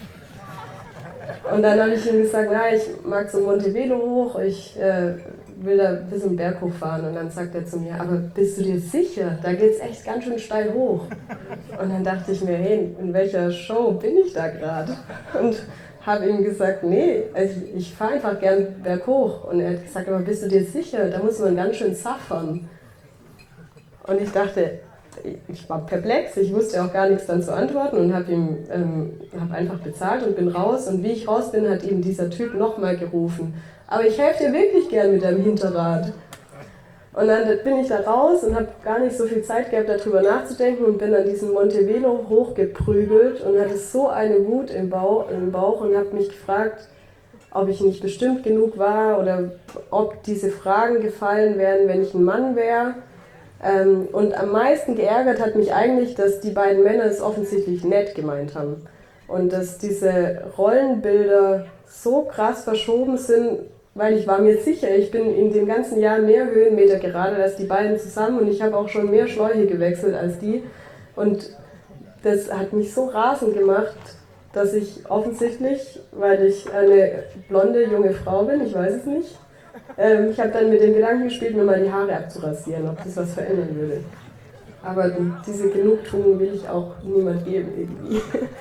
Und dann habe ich ihm gesagt, na, ich mag so Montevelo hoch, ich äh, will da ein bisschen Berg hochfahren. Und dann sagt er zu mir, aber bist du dir sicher? Da geht es echt ganz schön steil hoch. Und dann dachte ich mir, hey, in welcher Show bin ich da gerade? Und habe ihm gesagt, nee, also ich fahre einfach gern berghoch. Und er hat gesagt, aber bist du dir sicher? Da muss man ganz schön saffern. Und ich dachte, ich war perplex, ich wusste auch gar nichts dann zu antworten und habe ihm ähm, hab einfach bezahlt und bin raus. Und wie ich raus bin, hat eben dieser Typ nochmal gerufen, aber ich helfe dir wirklich gern mit deinem Hinterrad. Und dann bin ich da raus und habe gar nicht so viel Zeit gehabt, darüber nachzudenken und bin an diesen Montevelo hochgeprügelt und hatte so eine Wut im Bauch, im Bauch und habe mich gefragt, ob ich nicht bestimmt genug war oder ob diese Fragen gefallen wären, wenn ich ein Mann wäre. Und am meisten geärgert hat mich eigentlich, dass die beiden Männer es offensichtlich nett gemeint haben. Und dass diese Rollenbilder so krass verschoben sind, weil ich war mir sicher, ich bin in dem ganzen Jahr mehr Höhenmeter geradelt als die beiden zusammen und ich habe auch schon mehr Schläuche gewechselt als die. Und das hat mich so rasend gemacht, dass ich offensichtlich, weil ich eine blonde junge Frau bin, ich weiß es nicht, Ähm, ich habe dann mit dem Gedanken gespielt, mir mal die Haare abzurasieren, ob das was verändern würde. Aber diese Genugtuung will ich auch niemand geben irgendwie.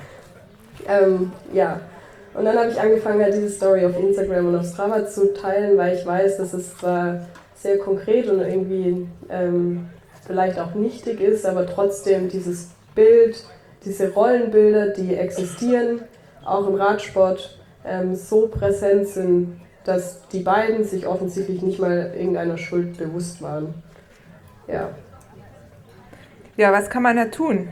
ähm, ja, und dann habe ich angefangen, halt diese Story auf Instagram und auf Strava zu teilen, weil ich weiß, dass es zwar sehr konkret und irgendwie ähm, vielleicht auch nichtig ist, aber trotzdem dieses Bild, diese Rollenbilder, die existieren, auch im Radsport, ähm, so präsent sind, dass die beiden sich offensichtlich nicht mal irgendeiner Schuld bewusst waren. Ja. Ja, was kann man da tun?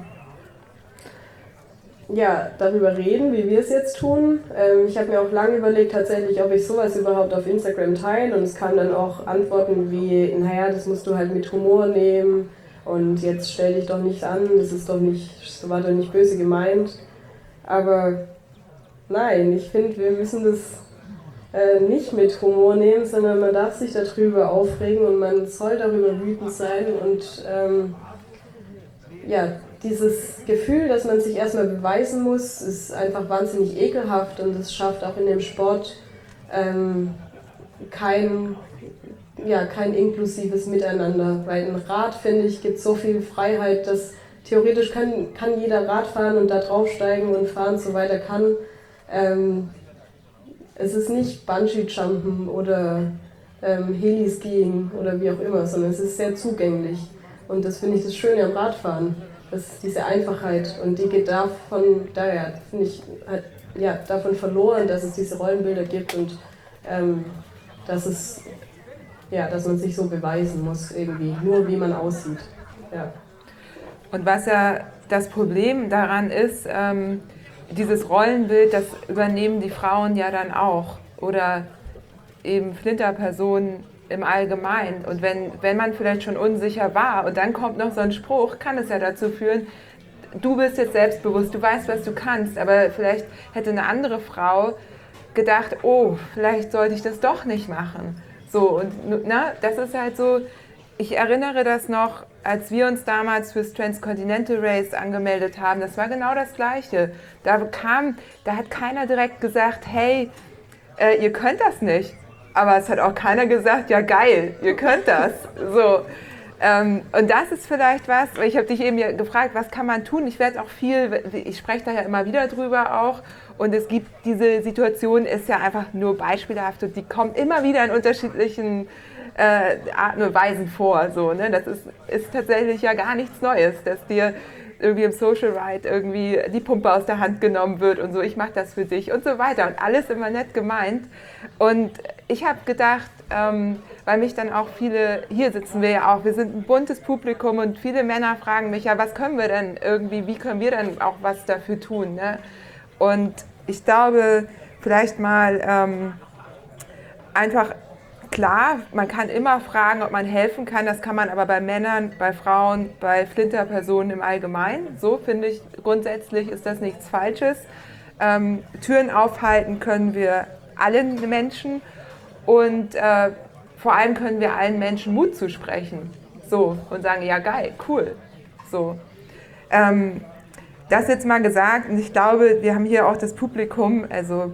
Ja, darüber reden, wie wir es jetzt tun. Ähm, ich habe mir auch lange überlegt, tatsächlich, ob ich sowas überhaupt auf Instagram teile. Und es kamen dann auch Antworten wie, naja, das musst du halt mit Humor nehmen und jetzt stell dich doch nicht an, das ist doch nicht, so war doch nicht böse gemeint. Aber nein, ich finde, wir müssen das Äh, nicht mit Humor nehmen, sondern man darf sich darüber aufregen und man soll darüber wütend sein und ähm, ja, dieses Gefühl, dass man sich erstmal beweisen muss, ist einfach wahnsinnig ekelhaft und es schafft auch in dem Sport ähm, kein, ja, kein inklusives Miteinander, weil ein Rad, finde ich, gibt so viel Freiheit, dass theoretisch kann, kann jeder Rad fahren und da draufsteigen und fahren, soweit er kann. Ähm, Es ist nicht Bungee-Jumpen oder ähm, Heli-Skiing oder wie auch immer, sondern es ist sehr zugänglich. Und das finde ich das Schöne am Radfahren, das ist diese Einfachheit. Und die geht davon, daher, finde ich, hat, ja, davon verloren, dass es diese Rollenbilder gibt und ähm, dass, es, ja, dass man sich so beweisen muss, irgendwie, nur wie man aussieht. Ja. Und was ja das Problem daran ist, ähm, dieses Rollenbild, das übernehmen die Frauen ja dann auch oder eben Flinterpersonen im Allgemeinen. Und wenn, wenn man vielleicht schon unsicher war und dann kommt noch so ein Spruch, kann es ja dazu führen, du bist jetzt selbstbewusst, du weißt, was du kannst, aber vielleicht hätte eine andere Frau gedacht, oh, vielleicht sollte ich das doch nicht machen. So, und na, das ist halt so, ich erinnere das noch, als wir uns damals fürs Transcontinental Race angemeldet haben, das war genau das Gleiche. Da kam, da hat keiner direkt gesagt, hey, äh, ihr könnt das nicht. Aber es hat auch keiner gesagt, ja geil, ihr könnt das. So. Ähm, und das ist vielleicht was, weil ich habe dich eben ja gefragt, was kann man tun? Ich werde auch viel, ich spreche da ja immer wieder drüber auch. Und es gibt diese Situation, ist ja einfach nur beispielhaft und die kommt immer wieder in unterschiedlichen äh, Arten und Weisen vor. So, ne? Das ist, ist tatsächlich ja gar nichts Neues, dass dir irgendwie im Social Ride irgendwie die Pumpe aus der Hand genommen wird und so, ich mache das für dich und so weiter und alles immer nett gemeint. Und ich habe gedacht, ähm, weil mich dann auch viele, hier sitzen wir ja auch, wir sind ein buntes Publikum und viele Männer fragen mich ja, was können wir denn irgendwie, wie können wir denn auch was dafür tun? Ne? Und ich glaube, vielleicht mal ähm, einfach klar, man kann immer fragen, ob man helfen kann, das kann man aber bei Männern, bei Frauen, bei Flinterpersonen im Allgemeinen. So finde ich, grundsätzlich ist das nichts Falsches. Ähm, Türen aufhalten können wir allen Menschen und äh, vor allem können wir allen Menschen Mut zusprechen. So, und sagen, ja geil, cool. So. Ähm, das jetzt mal gesagt und ich glaube, wir haben hier auch das Publikum, also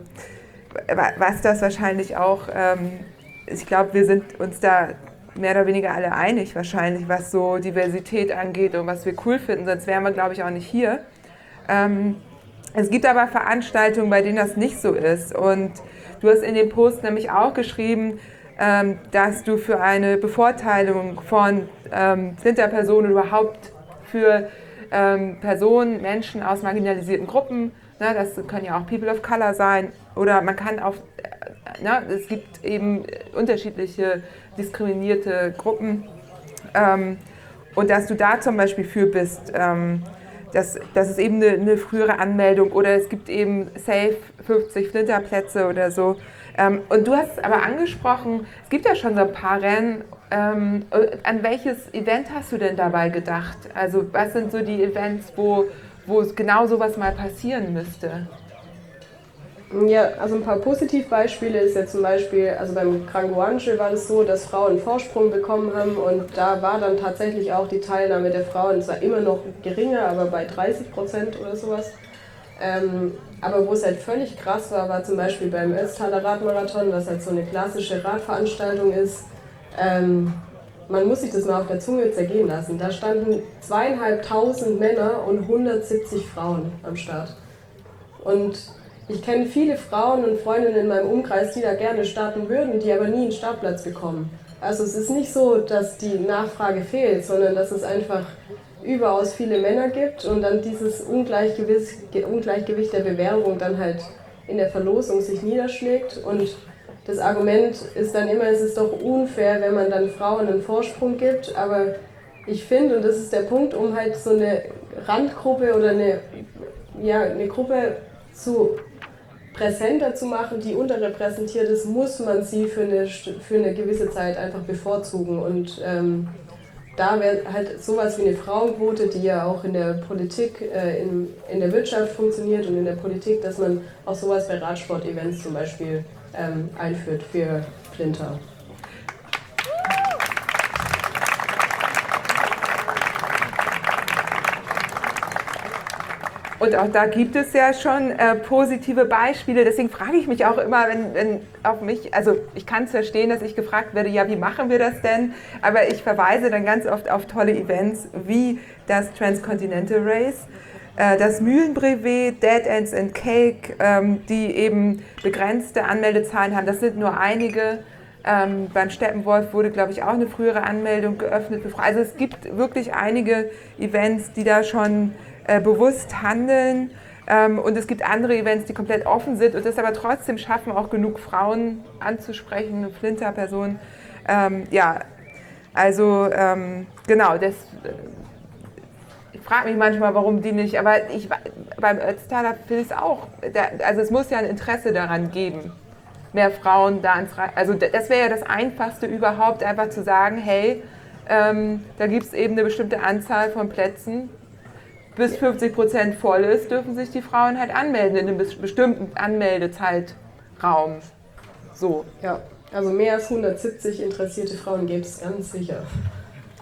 was das wahrscheinlich auch... Ähm, ich glaube, wir sind uns da mehr oder weniger alle einig wahrscheinlich, was so Diversität angeht und was wir cool finden, sonst wären wir, glaube ich, auch nicht hier. Ähm, es gibt aber Veranstaltungen, bei denen das nicht so ist und du hast in dem Post nämlich auch geschrieben, ähm, dass du für eine Bevorteilung von ähm, Flinterpersonen überhaupt für ähm, Personen, Menschen aus marginalisierten Gruppen, ne, das können ja auch People of Color sein oder man kann auf Na, es gibt eben unterschiedliche diskriminierte Gruppen ähm, und dass du da zum Beispiel für bist, ähm, dass, dass es eben eine, eine frühere Anmeldung oder es gibt eben safe fünfzig Flinterplätze oder so. Ähm, und du hast aber angesprochen, es gibt ja schon so ein paar Rennen. Ähm, an welches Event hast du denn dabei gedacht? Also was sind so die Events, wo, wo genau sowas mal passieren müsste? Ja, also ein paar Positivbeispiele ist ja zum Beispiel, also beim Krangoanche war das so, dass Frauen einen Vorsprung bekommen haben und da war dann tatsächlich auch die Teilnahme der Frauen zwar immer noch geringer, aber bei dreißig Prozent oder sowas. Ähm, aber wo es halt völlig krass war, war zum Beispiel beim Ötztaler Radmarathon, was halt so eine klassische Radveranstaltung ist. Ähm, man muss sich das mal auf der Zunge zergehen lassen. Da standen zweieinhalbtausend Männer und hundertsiebzig Frauen am Start. Und ich kenne viele Frauen und Freundinnen in meinem Umkreis, die da gerne starten würden, die aber nie einen Startplatz bekommen. Also es ist nicht so, dass die Nachfrage fehlt, sondern dass es einfach überaus viele Männer gibt und dann dieses Ungleichgewicht, Ungleichgewicht der Bewerbung dann halt in der Verlosung sich niederschlägt. Und das Argument ist dann immer, es ist doch unfair, wenn man dann Frauen einen Vorsprung gibt. Aber ich finde, und das ist der Punkt, um halt so eine Randgruppe oder eine, ja, eine Gruppe zu präsenter zu machen, die unterrepräsentiert ist, muss man sie für eine, für eine gewisse Zeit einfach bevorzugen. Und ähm, da wäre halt sowas wie eine Frauenquote, die ja auch in der Politik, äh, in, in der Wirtschaft funktioniert und in der Politik, dass man auch sowas bei Radsport-Events zum Beispiel ähm, einführt für Flinter. Und auch da gibt es ja schon äh, positive Beispiele. Deswegen frage ich mich auch immer, wenn, wenn auf mich, also ich kann es verstehen, dass ich gefragt werde, ja, wie machen wir das denn? Aber ich verweise dann ganz oft auf tolle Events wie das Transcontinental Race, äh, das Mühlenbrevet, Dead Ends and Cake, ähm, die eben begrenzte Anmeldezahlen haben. Das sind nur einige. Ähm, beim Steppenwolf wurde, glaube ich, auch eine frühere Anmeldung geöffnet. Also es gibt wirklich einige Events, die da schon äh, bewusst handeln. Ähm, und es gibt andere Events, die komplett offen sind und das aber trotzdem schaffen, auch genug Frauen anzusprechen, Flinterpersonen. Ähm, ja, also ähm, genau, das, ich frage mich manchmal, warum die nicht, aber ich, beim Ötztaler will es auch, da, also es muss ja ein Interesse daran geben, mehr Frauen da ins Rad, also das wäre ja das Einfachste überhaupt, einfach zu sagen, hey, ähm, da gibt es eben eine bestimmte Anzahl von Plätzen, bis fünfzig Prozent voll ist, dürfen sich die Frauen halt anmelden in einem bestimmten Anmeldezeitraum. So. Ja, also mehr als hundertsiebzig interessierte Frauen gibt es ganz sicher.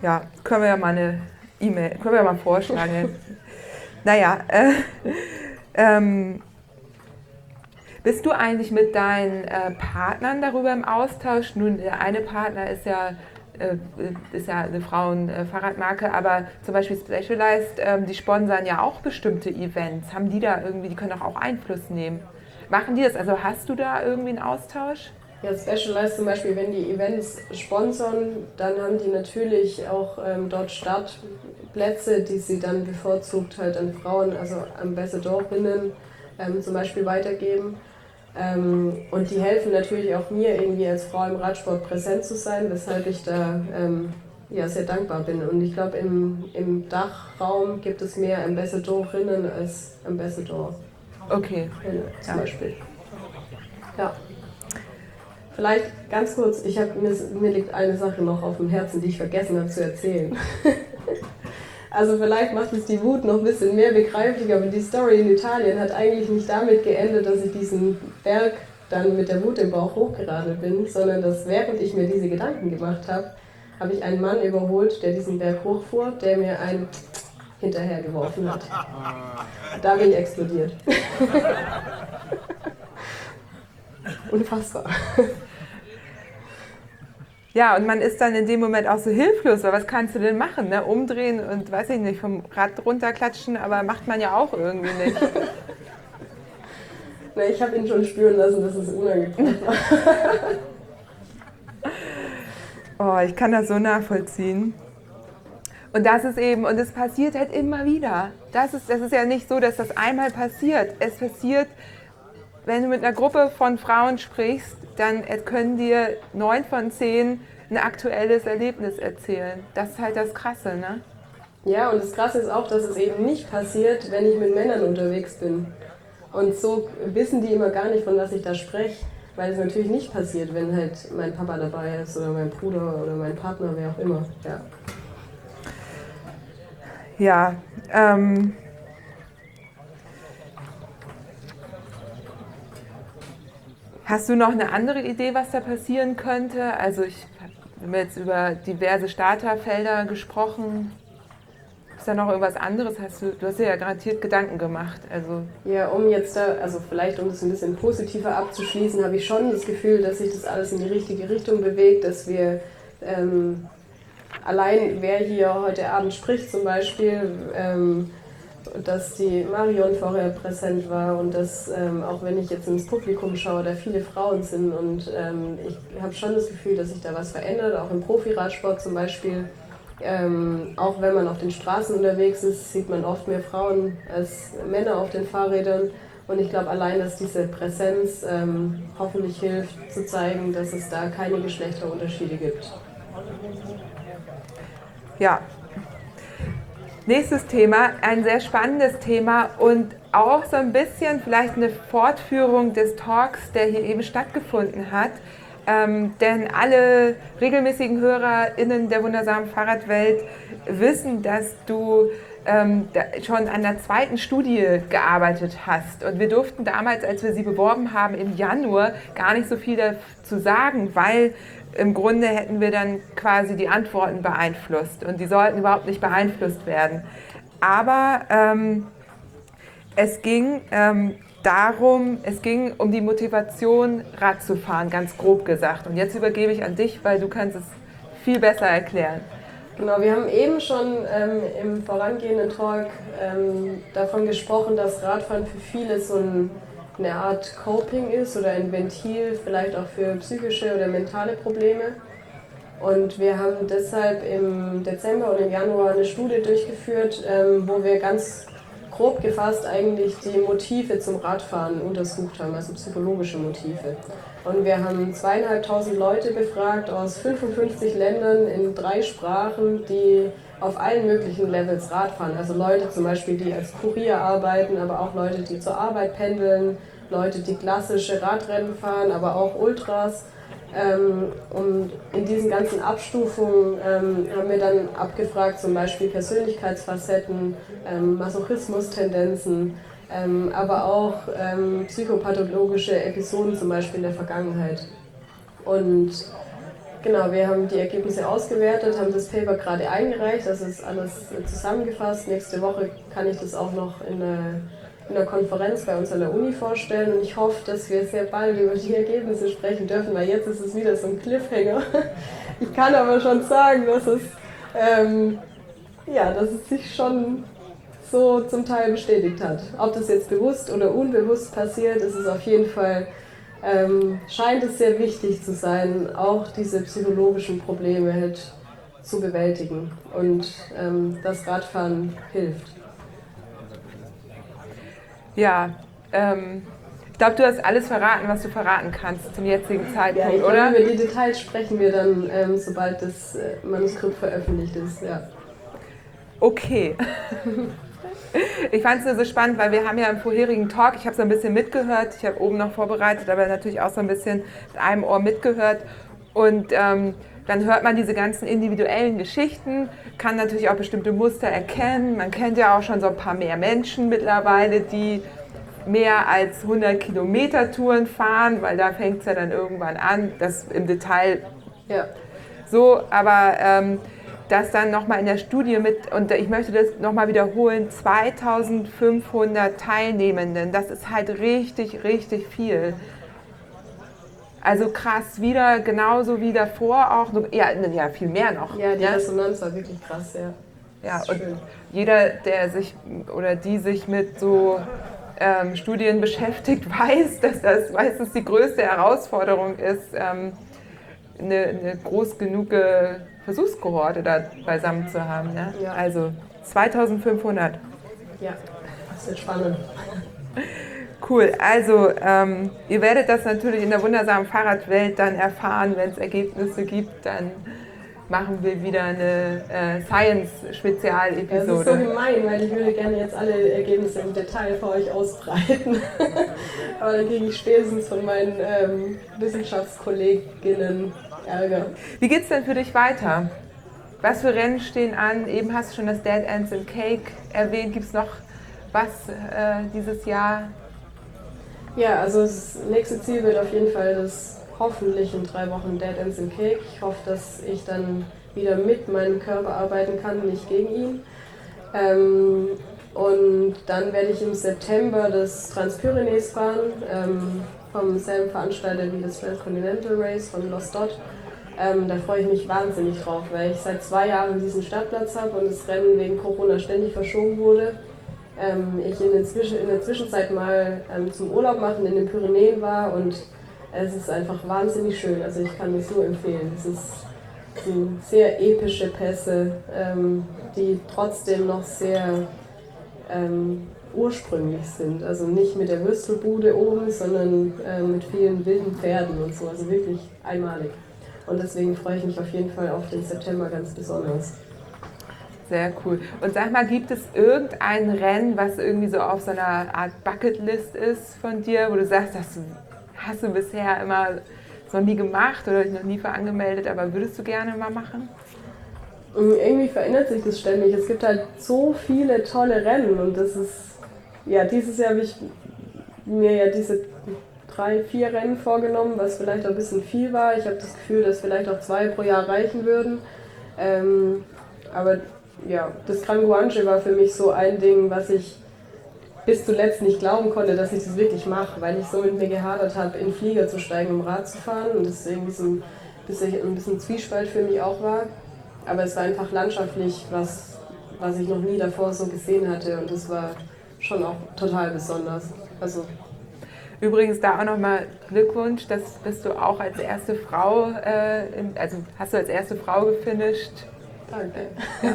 Ja, können wir ja mal eine E-Mail, können wir ja mal vorschlagen. Naja, äh, ähm, bist du eigentlich mit deinen äh, Partnern darüber im Austausch? Nun, der eine Partner ist ja, äh, ist ja eine Frauen-Fahrradmarke, aber zum Beispiel Specialized, ähm, die sponsern ja auch bestimmte Events. Haben die da irgendwie, die können doch auch Einfluss nehmen. Machen die das? Also hast du da irgendwie einen Austausch? Ja, Specialized zum Beispiel, wenn die Events sponsern, dann haben die natürlich auch ähm, dort Startplätze, die sie dann bevorzugt halt an Frauen, also Ambassadorinnen ähm, zum Beispiel weitergeben. Ähm, und die helfen natürlich auch mir, irgendwie als Frau im Radsport präsent zu sein, weshalb ich da ähm, ja, sehr dankbar bin. Und ich glaube, im, im Dachraum gibt es mehr Ambassadorinnen als Ambassador. Okay. Zum ja. Beispiel. Ja. Vielleicht ganz kurz, ich hab, mir, mir liegt eine Sache noch auf dem Herzen, die ich vergessen habe zu erzählen. Also vielleicht macht es die Wut noch ein bisschen mehr begreiflich, aber die Story in Italien hat eigentlich nicht damit geendet, dass ich diesen Berg dann mit der Wut im Bauch hochgeradelt bin, sondern dass während ich mir diese Gedanken gemacht habe, habe ich einen Mann überholt, der diesen Berg hochfuhr, der mir ein hinterhergeworfen hat. Da bin ich explodiert. Unfassbar. Ja, und man ist dann in dem Moment auch so hilflos, weil was kannst du denn machen? Ne? Umdrehen und, weiß ich nicht, vom Rad runterklatschen, aber macht man ja auch irgendwie nicht. Na, ich habe ihn schon spüren lassen, dass es unangenehm war. Oh, ich kann das so nachvollziehen. Und das ist eben, und es passiert halt immer wieder. Das ist, das ist ja nicht so, dass das einmal passiert. Es passiert, wenn du mit einer Gruppe von Frauen sprichst, dann können dir neun von zehn ein aktuelles Erlebnis erzählen. Das ist halt das Krasse, ne? Ja, und das Krasse ist auch, dass es eben nicht passiert, wenn ich mit Männern unterwegs bin. Und so wissen die immer gar nicht, von was ich da spreche, weil es natürlich nicht passiert, wenn halt mein Papa dabei ist oder mein Bruder oder mein Partner, wer auch immer. Ja, ja ähm... Hast du noch eine andere Idee, was da passieren könnte? Also ich habe jetzt über diverse Starterfelder gesprochen. Ist da noch irgendwas anderes? Hast du, du hast dir ja garantiert Gedanken gemacht. Also ja, um jetzt da, also vielleicht um das ein bisschen positiver abzuschließen, habe ich schon das Gefühl, dass sich das alles in die richtige Richtung bewegt, dass wir ähm, allein, wer hier heute Abend spricht zum Beispiel, ähm, dass die Marion vorher präsent war und dass, ähm, auch wenn ich jetzt ins Publikum schaue, da viele Frauen sind und ähm, ich habe schon das Gefühl, dass sich da was verändert, auch im Profiradsport zum Beispiel. Ähm, auch wenn man auf den Straßen unterwegs ist, sieht man oft mehr Frauen als Männer auf den Fahrrädern und ich glaube allein, dass diese Präsenz ähm, hoffentlich hilft zu zeigen, dass es da keine Geschlechterunterschiede gibt. Ja. Nächstes Thema, ein sehr spannendes Thema und auch so ein bisschen vielleicht eine Fortführung des Talks, der hier eben stattgefunden hat. Ähm, denn alle regelmäßigen HörerInnen der wundersamen Fahrradwelt wissen, dass du ähm, da schon an der zweiten Studie gearbeitet hast. Und wir durften damals, als wir sie beworben haben, im Januar gar nicht so viel dazu sagen, weil im Grunde hätten wir dann quasi die Antworten beeinflusst und die sollten überhaupt nicht beeinflusst werden. Aber ähm, es ging ähm, darum, es ging um die Motivation, Rad zu fahren, ganz grob gesagt. Und jetzt übergebe ich an dich, weil du kannst es viel besser erklären. Genau, wir haben eben schon ähm, im vorangehenden Talk ähm, davon gesprochen, dass Radfahren für viele so ein eine Art Coping ist oder ein Ventil, vielleicht auch für psychische oder mentale Probleme. Und wir haben deshalb im Dezember und im Januar eine Studie durchgeführt, ähm, wo wir ganz grob gefasst eigentlich die Motive zum Radfahren untersucht haben, also psychologische Motive. Und wir haben zweieinhalbtausend Leute befragt aus fünfundfünfzig Ländern in drei Sprachen, die auf allen möglichen Levels Rad fahren. Also Leute zum Beispiel, die als Kurier arbeiten, aber auch Leute, die zur Arbeit pendeln, Leute, die klassische Radrennen fahren, aber auch Ultras. Und in diesen ganzen Abstufungen haben wir dann abgefragt, zum Beispiel Persönlichkeitsfacetten, Masochismus-Tendenzen, aber auch psychopathologische Episoden, zum Beispiel in der Vergangenheit. Und Genau, wir haben die Ergebnisse ausgewertet, haben das Paper gerade eingereicht, das ist alles zusammengefasst. Nächste Woche kann ich das auch noch in einer, in einer Konferenz bei uns an der Uni vorstellen und ich hoffe, dass wir sehr bald über die Ergebnisse sprechen dürfen, weil jetzt ist es wieder so ein Cliffhanger. Ich kann aber schon sagen, dass es, ähm, ja, dass es sich schon so zum Teil bestätigt hat. Ob das jetzt bewusst oder unbewusst passiert, ist es auf jeden Fall, ähm, scheint es sehr wichtig zu sein, auch diese psychologischen Probleme halt zu bewältigen und ähm, das Radfahren hilft. Ja, ähm, ich glaube, du hast alles verraten, was du verraten kannst zum jetzigen Zeitpunkt, ja, ich oder? Glaub, über die Details sprechen wir dann, ähm, sobald das äh, Manuskript veröffentlicht ist. Ja. Okay. Ich fand es nur so spannend, weil wir haben ja im vorherigen Talk, ich habe so ein bisschen mitgehört, ich habe oben noch vorbereitet, aber natürlich auch so ein bisschen mit einem Ohr mitgehört und ähm, dann hört man diese ganzen individuellen Geschichten, kann natürlich auch bestimmte Muster erkennen, man kennt ja auch schon so ein paar mehr Menschen mittlerweile, die mehr als hundert Kilometer Touren fahren, weil da fängt es ja dann irgendwann an, das im Detail ja. so, aber ähm, das dann nochmal in der Studie mit, und ich möchte das nochmal wiederholen, zweitausendfünfhundert Teilnehmenden, das ist halt richtig, richtig viel. Also krass, wieder genauso wie davor auch, ja, ja viel mehr noch. Ja, die ja? Resonanz war wirklich krass, ja. Ja, und schön. Jeder, der sich oder die sich mit so ähm, Studien beschäftigt, weiß, dass das meistens die größte Herausforderung ist, ähm, eine, eine groß genug Versuchskohorte da beisammen zu haben. Ne? Ja. Also zweitausendfünfhundert. Ja, das wird spannend. Cool, also ähm, ihr werdet das natürlich in der wundersamen Fahrradwelt dann erfahren, wenn es Ergebnisse gibt, dann machen wir wieder eine äh, Science-Spezialepisode. Das ist so gemein, weil ich würde gerne jetzt alle Ergebnisse im Detail für euch ausbreiten. Aber dann kriege ich spätestens von meinen ähm, Wissenschaftskolleginnen Ärger. Wie geht's denn für dich weiter? Was für Rennen stehen an? Eben hast du schon das Dead Ends and Cake erwähnt. Gibt es noch was äh, dieses Jahr? Ja, also das nächste Ziel wird auf jeden Fall das hoffentlich in drei Wochen Dead Ends and Cake. Ich hoffe, dass ich dann wieder mit meinem Körper arbeiten kann, nicht gegen ihn. Ähm, und dann werde ich im September das Transpyrenees fahren, ähm, vom selben Veranstalter wie das Transcontinental Race von Lost Dot. Ähm, da freue ich mich wahnsinnig drauf, weil ich seit zwei Jahren diesen Startplatz habe und das Rennen wegen Corona ständig verschoben wurde. Ähm, ich in der, Zwischen-, in der Zwischenzeit mal ähm, zum Urlaub machen in den Pyrenäen war und es ist einfach wahnsinnig schön, also ich kann es nur empfehlen. Es ist, sind sehr epische Pässe, ähm, die trotzdem noch sehr ähm, ursprünglich sind. Also nicht mit der Würstelbude oben, sondern äh, mit vielen wilden Pferden und so, also wirklich einmalig. Und deswegen freue ich mich auf jeden Fall auf den September ganz besonders. Sehr cool. Und sag mal, gibt es irgendein Rennen, was irgendwie so auf so einer Art Bucketlist ist von dir, wo du sagst, das hast du bisher immer noch nie gemacht oder dich noch nie für angemeldet, aber würdest du gerne mal machen? Irgendwie verändert sich das ständig. Es gibt halt so viele tolle Rennen und das ist, ja, dieses Jahr habe ich mir ja diese drei, vier Rennen vorgenommen, was vielleicht auch ein bisschen viel war. Ich habe das Gefühl, dass vielleicht auch zwei pro Jahr reichen würden. Ähm, aber ja, das Gran Guanche war für mich so ein Ding, was ich bis zuletzt nicht glauben konnte, dass ich das wirklich mache, weil ich so mit mir gehadert habe, in den Flieger zu steigen, um Rad zu fahren und das irgendwie so ein bisschen, ein bisschen Zwiespalt für mich auch war. Aber es war einfach landschaftlich was, was ich noch nie davor so gesehen hatte und das war schon auch total besonders. Also Übrigens da auch nochmal Glückwunsch, das bist du auch als erste Frau, äh, in, also hast du als erste Frau gefinisht. Danke. Ja.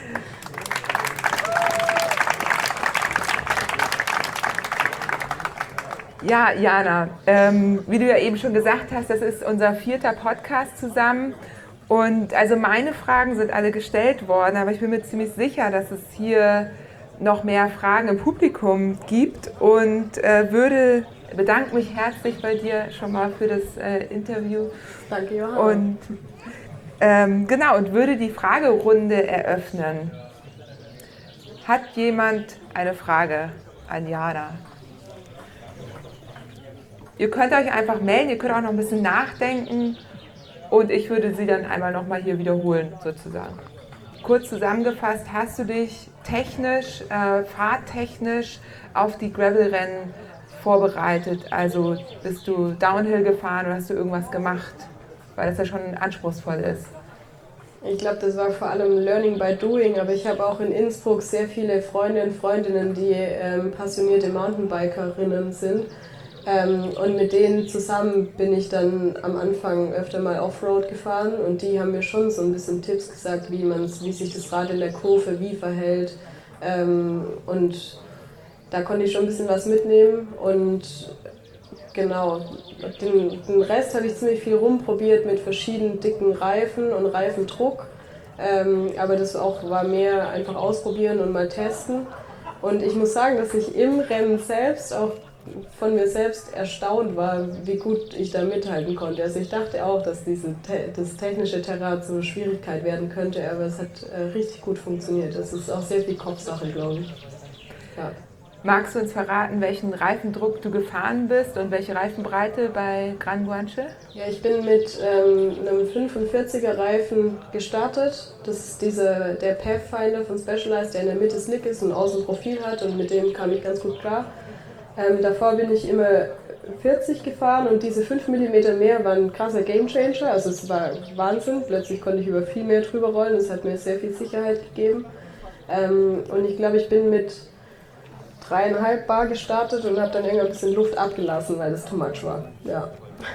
Ja, Jana, ähm, wie du ja eben schon gesagt hast, das ist unser vierter Podcast zusammen. Und also meine Fragen sind alle gestellt worden, aber ich bin mir ziemlich sicher, dass es hier noch mehr Fragen im Publikum gibt und äh, würde, bedanke mich herzlich bei dir schon mal für das äh, Interview. Danke, Johanna. Und ähm, genau, und würde die Fragerunde eröffnen. Hat jemand eine Frage an Jana? Ihr könnt euch einfach melden, ihr könnt auch noch ein bisschen nachdenken und ich würde sie dann einmal nochmal hier wiederholen sozusagen. Kurz zusammengefasst, hast du dich technisch, äh, fahrtechnisch auf die Gravel-Rennen vorbereitet? Also bist du Downhill gefahren oder hast du irgendwas gemacht? Weil das ja schon anspruchsvoll ist. Ich glaube, das war vor allem Learning by Doing, aber ich habe auch in Innsbruck sehr viele Freunde und Freundinnen, die ähm, passionierte Mountainbikerinnen sind. Ähm, und mit denen zusammen bin ich dann am Anfang öfter mal Offroad gefahren und die haben mir schon so ein bisschen Tipps gesagt, wie, man's, wie sich das Rad in der Kurve wie verhält. Ähm, und da konnte ich schon ein bisschen was mitnehmen und genau, den, den Rest habe ich ziemlich viel rumprobiert mit verschiedenen dicken Reifen und Reifendruck. Ähm, aber das auch war mehr einfach ausprobieren und mal testen. Und ich muss sagen, dass ich im Rennen selbst auch von mir selbst erstaunt war, wie gut ich da mithalten konnte. Also ich dachte auch, dass diese, das technische Terrain zur Schwierigkeit werden könnte, aber es hat äh, richtig gut funktioniert. Es ist auch sehr viel Kopfsache, glaube ich. Ja. Magst du uns verraten, welchen Reifendruck du gefahren bist und welche Reifenbreite bei Gran Guanche? Ja, ich bin mit ähm, einem fünfundvierziger Reifen gestartet. Das ist diese, der Pathfinder von Specialized, der in der Mitte slick ist und außen Profil hat und mit dem kam ich ganz gut klar. Ähm, davor bin ich immer vierzig gefahren und diese fünf Millimeter mehr waren ein krasser Gamechanger. Also es war Wahnsinn, plötzlich konnte ich über viel mehr drüber rollen, das hat mir sehr viel Sicherheit gegeben. Ähm, und ich glaube, ich bin mit dreieinhalb Bar gestartet und habe dann irgendwann ein bisschen Luft abgelassen, weil das too much war. Ja.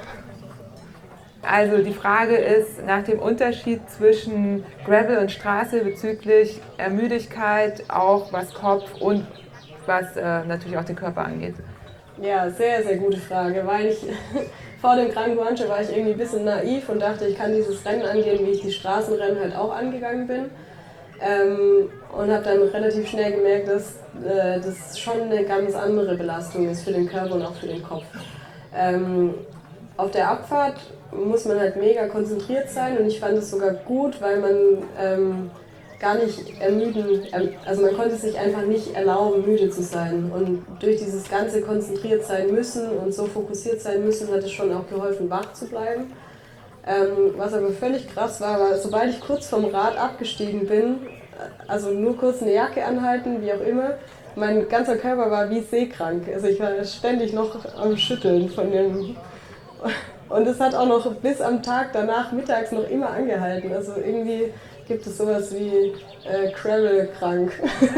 Also die Frage ist nach dem Unterschied zwischen Gravel und Straße bezüglich Ermüdigkeit, auch was Kopf und was äh, natürlich auch den Körper angeht. Ja, sehr, sehr gute Frage, weil ich vor dem Gran Guanche war ich irgendwie ein bisschen naiv und dachte, ich kann dieses Rennen angehen, wie ich die Straßenrennen halt auch angegangen bin. Ähm, und habe dann relativ schnell gemerkt, dass äh, das schon eine ganz andere Belastung ist für den Körper und auch für den Kopf. Ähm, auf der Abfahrt muss man halt mega konzentriert sein und ich fand es sogar gut, weil man ähm, gar nicht ermüden, also man konnte sich einfach nicht erlauben, müde zu sein. Und durch dieses ganze konzentriert sein müssen und so fokussiert sein müssen, hat es schon auch geholfen, wach zu bleiben. Ähm, was aber völlig krass war, war, sobald ich kurz vom Rad abgestiegen bin, also nur kurz eine Jacke anhalten, wie auch immer, mein ganzer Körper war wie seekrank. Also ich war ständig noch am Schütteln von dem. Und es hat auch noch bis am Tag danach mittags noch immer angehalten. Also irgendwie gibt es sowas wie äh, Gravel-krank.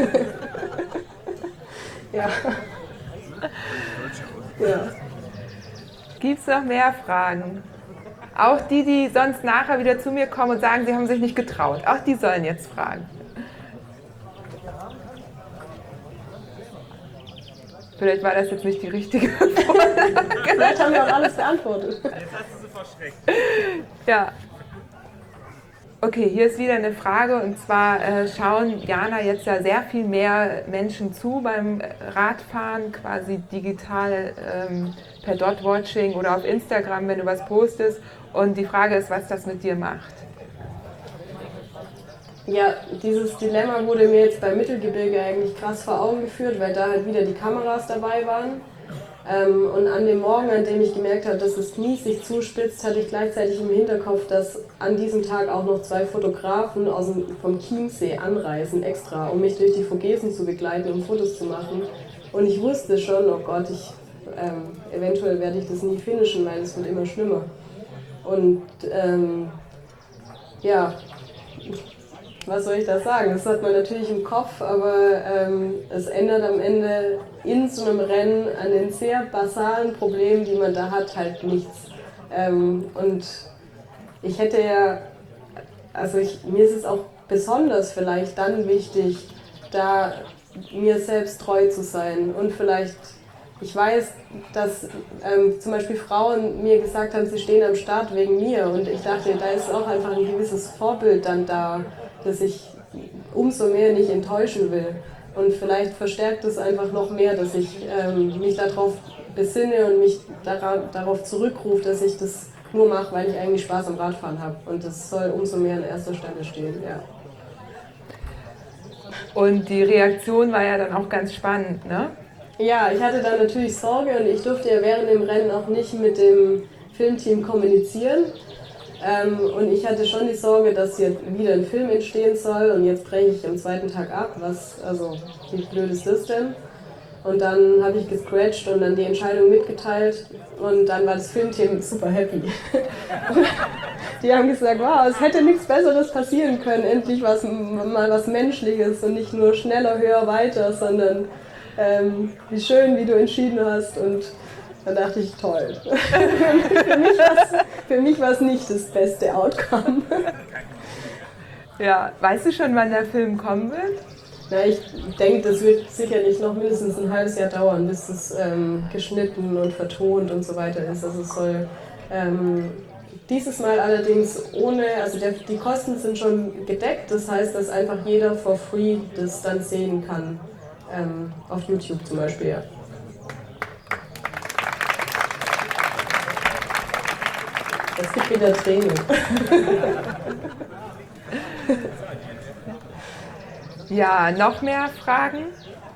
Ja. Ja. Gibt es noch mehr Fragen? Auch die, die sonst nachher wieder zu mir kommen und sagen, sie haben sich nicht getraut. Auch die sollen jetzt fragen. Vielleicht war das jetzt nicht die richtige Frage. Vielleicht haben wir auch alles beantwortet. Jetzt hast du sie verschreckt. Ja. Okay, hier ist wieder eine Frage und zwar äh, schauen Jana jetzt ja sehr viel mehr Menschen zu beim Radfahren, quasi digital ähm, per Dot-Watching oder auf Instagram, wenn du was postest. Und die Frage ist, was das mit dir macht. Ja, dieses Dilemma wurde mir jetzt beim Mittelgebirge eigentlich krass vor Augen geführt, weil da halt wieder die Kameras dabei waren. Ähm, und an dem Morgen, an dem ich gemerkt habe, dass das Knie sich zuspitzt, hatte ich gleichzeitig im Hinterkopf, dass an diesem Tag auch noch zwei Fotografen aus dem, vom Chiemsee anreisen extra, um mich durch die Vogesen zu begleiten, um Fotos zu machen. Und ich wusste schon, oh Gott, ich, ähm, eventuell werde ich das nie finishen, weil es wird immer schlimmer. Und ähm, ja, was soll ich da sagen? Das hat man natürlich im Kopf, aber ähm, es ändert am Ende in so einem Rennen an den sehr basalen Problemen, die man da hat, halt nichts. Ähm, und ich hätte ja, also ich, mir ist es auch besonders vielleicht dann wichtig, da mir selbst treu zu sein und vielleicht, ich weiß, dass ähm, zum Beispiel Frauen mir gesagt haben, sie stehen am Start wegen mir und ich dachte, da ist auch einfach ein gewisses Vorbild dann da, dass ich umso mehr nicht enttäuschen will. Und vielleicht verstärkt es einfach noch mehr, dass ich ähm, mich darauf besinne und mich dara- darauf zurückrufe, dass ich das nur mache, weil ich eigentlich Spaß am Radfahren habe. Und das soll umso mehr an erster Stelle stehen. Ja. Und die Reaktion war ja dann auch ganz spannend, ne? Ja, ich hatte da natürlich Sorge und ich durfte ja während dem Rennen auch nicht mit dem Filmteam kommunizieren. Ähm, und ich hatte schon die Sorge, dass hier wieder ein Film entstehen soll und jetzt breche ich am zweiten Tag ab. Was, also, wie blöd ist das denn? Und dann habe ich gescratcht und dann die Entscheidung mitgeteilt und dann war das Filmteam super happy. Die haben gesagt, wow, es hätte nichts Besseres passieren können, endlich was, mal was Menschliches und nicht nur schneller, höher, weiter, sondern ähm, wie schön, wie du entschieden hast. Und dann dachte ich, toll. Für mich war es nicht das beste Outcome. Ja, weißt du schon, wann der Film kommen wird? Na, ich denke, das wird sicherlich noch mindestens ein halbes Jahr dauern, bis es ähm, geschnitten und vertont und so weiter ist. Also es soll ähm, dieses Mal allerdings ohne, also der, die Kosten sind schon gedeckt, das heißt, dass einfach jeder for free das dann sehen kann, ähm, auf YouTube zum Beispiel. Ja. Es gibt wieder Training. Ja, noch mehr Fragen?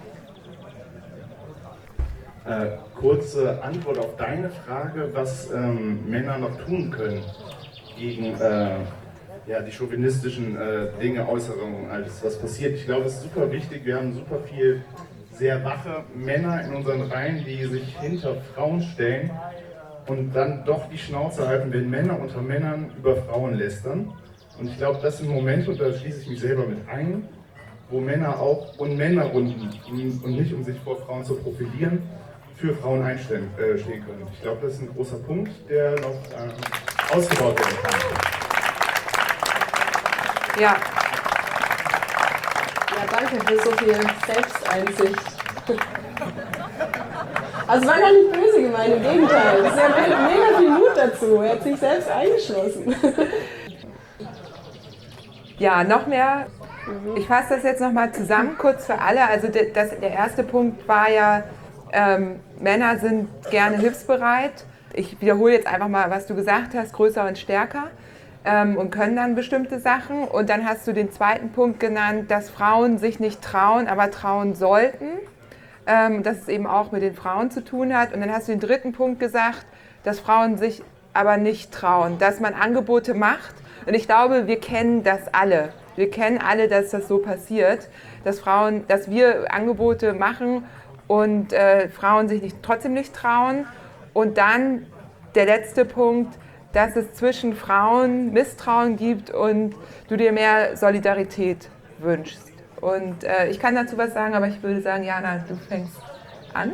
Äh, kurze Antwort auf deine Frage, was ähm, Männer noch tun können gegen äh, ja, die chauvinistischen äh, Dinge, Äußerungen, alles was passiert. Ich glaube, es ist super wichtig. Wir haben super viel sehr wache Männer in unseren Reihen, die sich hinter Frauen stellen und dann doch die Schnauze halten, wenn Männer unter Männern über Frauen lästern. Und ich glaube, das sind Momente, und da schließe ich mich selber mit ein, wo Männer auch und Männerrunden und nicht um sich vor Frauen zu profilieren, für Frauen einstehen äh, stehen können. Ich glaube, das ist ein großer Punkt, der noch äh, ausgebaut werden kann. Ja. Ja, danke für so viel Selbsteinsicht. Also es war gar nicht böse gemeint, im Gegenteil. Es ist ja mega viel Mut dazu. Er hat sich selbst eingeschlossen. Ja, noch mehr. Ich fasse das jetzt nochmal zusammen, kurz für alle. Also das, der erste Punkt war ja, ähm, Männer sind gerne hilfsbereit. Ich wiederhole jetzt einfach mal, was du gesagt hast, größer und stärker ähm, und können dann bestimmte Sachen. Und dann hast du den zweiten Punkt genannt, dass Frauen sich nicht trauen, aber trauen sollten. Ähm, dass es eben auch mit den Frauen zu tun hat. Und dann hast du den dritten Punkt gesagt, dass Frauen sich aber nicht trauen, dass man Angebote macht. Und ich glaube, wir kennen das alle. Wir kennen alle, dass das so passiert, dass Frauen, dass wir Angebote machen und äh, Frauen sich nicht, trotzdem nicht trauen. Und dann der letzte Punkt, dass es zwischen Frauen Misstrauen gibt und du dir mehr Solidarität wünschst. Und äh, ich kann dazu was sagen, aber ich würde sagen, Jana, du fängst an.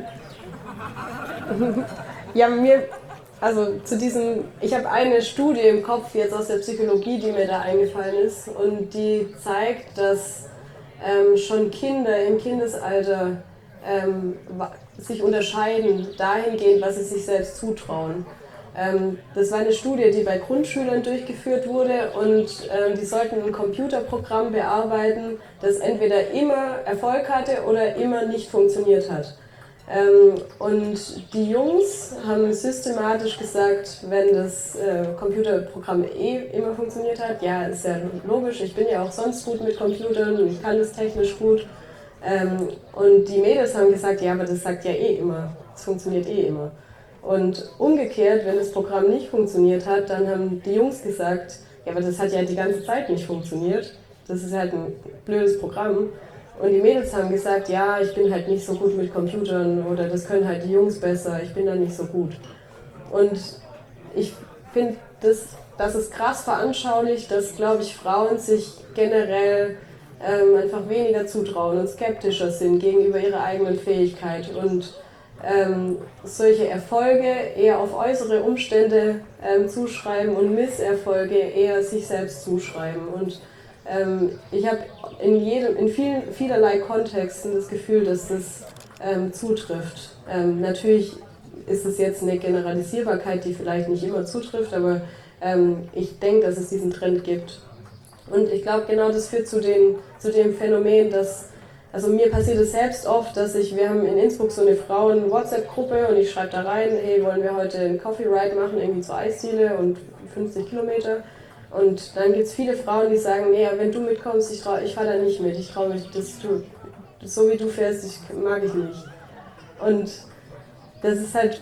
Ja, mir, also zu diesem, ich habe eine Studie im Kopf jetzt aus der Psychologie, die mir da eingefallen ist und die zeigt, dass ähm, schon Kinder im Kindesalter ähm, sich unterscheiden dahingehend, was sie sich selbst zutrauen. Ähm, das war eine Studie, die bei Grundschülern durchgeführt wurde und ähm, die sollten ein Computerprogramm bearbeiten, das entweder immer Erfolg hatte oder immer nicht funktioniert hat. Ähm, und die Jungs haben systematisch gesagt, wenn das äh, Computerprogramm eh immer funktioniert hat, ja, ist ja logisch, ich bin ja auch sonst gut mit Computern und ich kann das technisch gut. Ähm, und die Mädels haben gesagt, ja, aber das sagt ja eh immer, es funktioniert eh immer. Und umgekehrt, wenn das Programm nicht funktioniert hat, dann haben die Jungs gesagt, ja, aber das hat ja die ganze Zeit nicht funktioniert. Das ist halt ein blödes Programm. Und die Mädels haben gesagt, ja, ich bin halt nicht so gut mit Computern oder das können halt die Jungs besser, ich bin da nicht so gut. Und ich finde, das, das ist krass veranschaulicht, dass, glaube ich, Frauen sich generell ähm, einfach weniger zutrauen und skeptischer sind gegenüber ihrer eigenen Fähigkeit und Ähm, solche Erfolge eher auf äußere Umstände ähm, zuschreiben und Misserfolge eher sich selbst zuschreiben. Und ähm, ich habe in, jedem, in vielen, vielerlei Kontexten das Gefühl, dass das ähm, zutrifft. Ähm, natürlich ist es jetzt eine Generalisierbarkeit, die vielleicht nicht immer zutrifft, aber ähm, ich denke, dass es diesen Trend gibt. Und ich glaube, genau das führt zu, den, zu dem Phänomen, dass Also mir passiert es selbst oft, dass ich, wir haben in Innsbruck so eine Frauen-WhatsApp-Gruppe und ich schreibe da rein, hey, wollen wir heute einen Coffee Ride machen, irgendwie zur Eisdiele und fünfzig Kilometer. Und dann gibt es viele Frauen, die sagen, nee, wenn du mitkommst, ich, ich fahre da nicht mit, ich traue mich, das, du, so wie du fährst, ich, mag ich nicht. Und das ist halt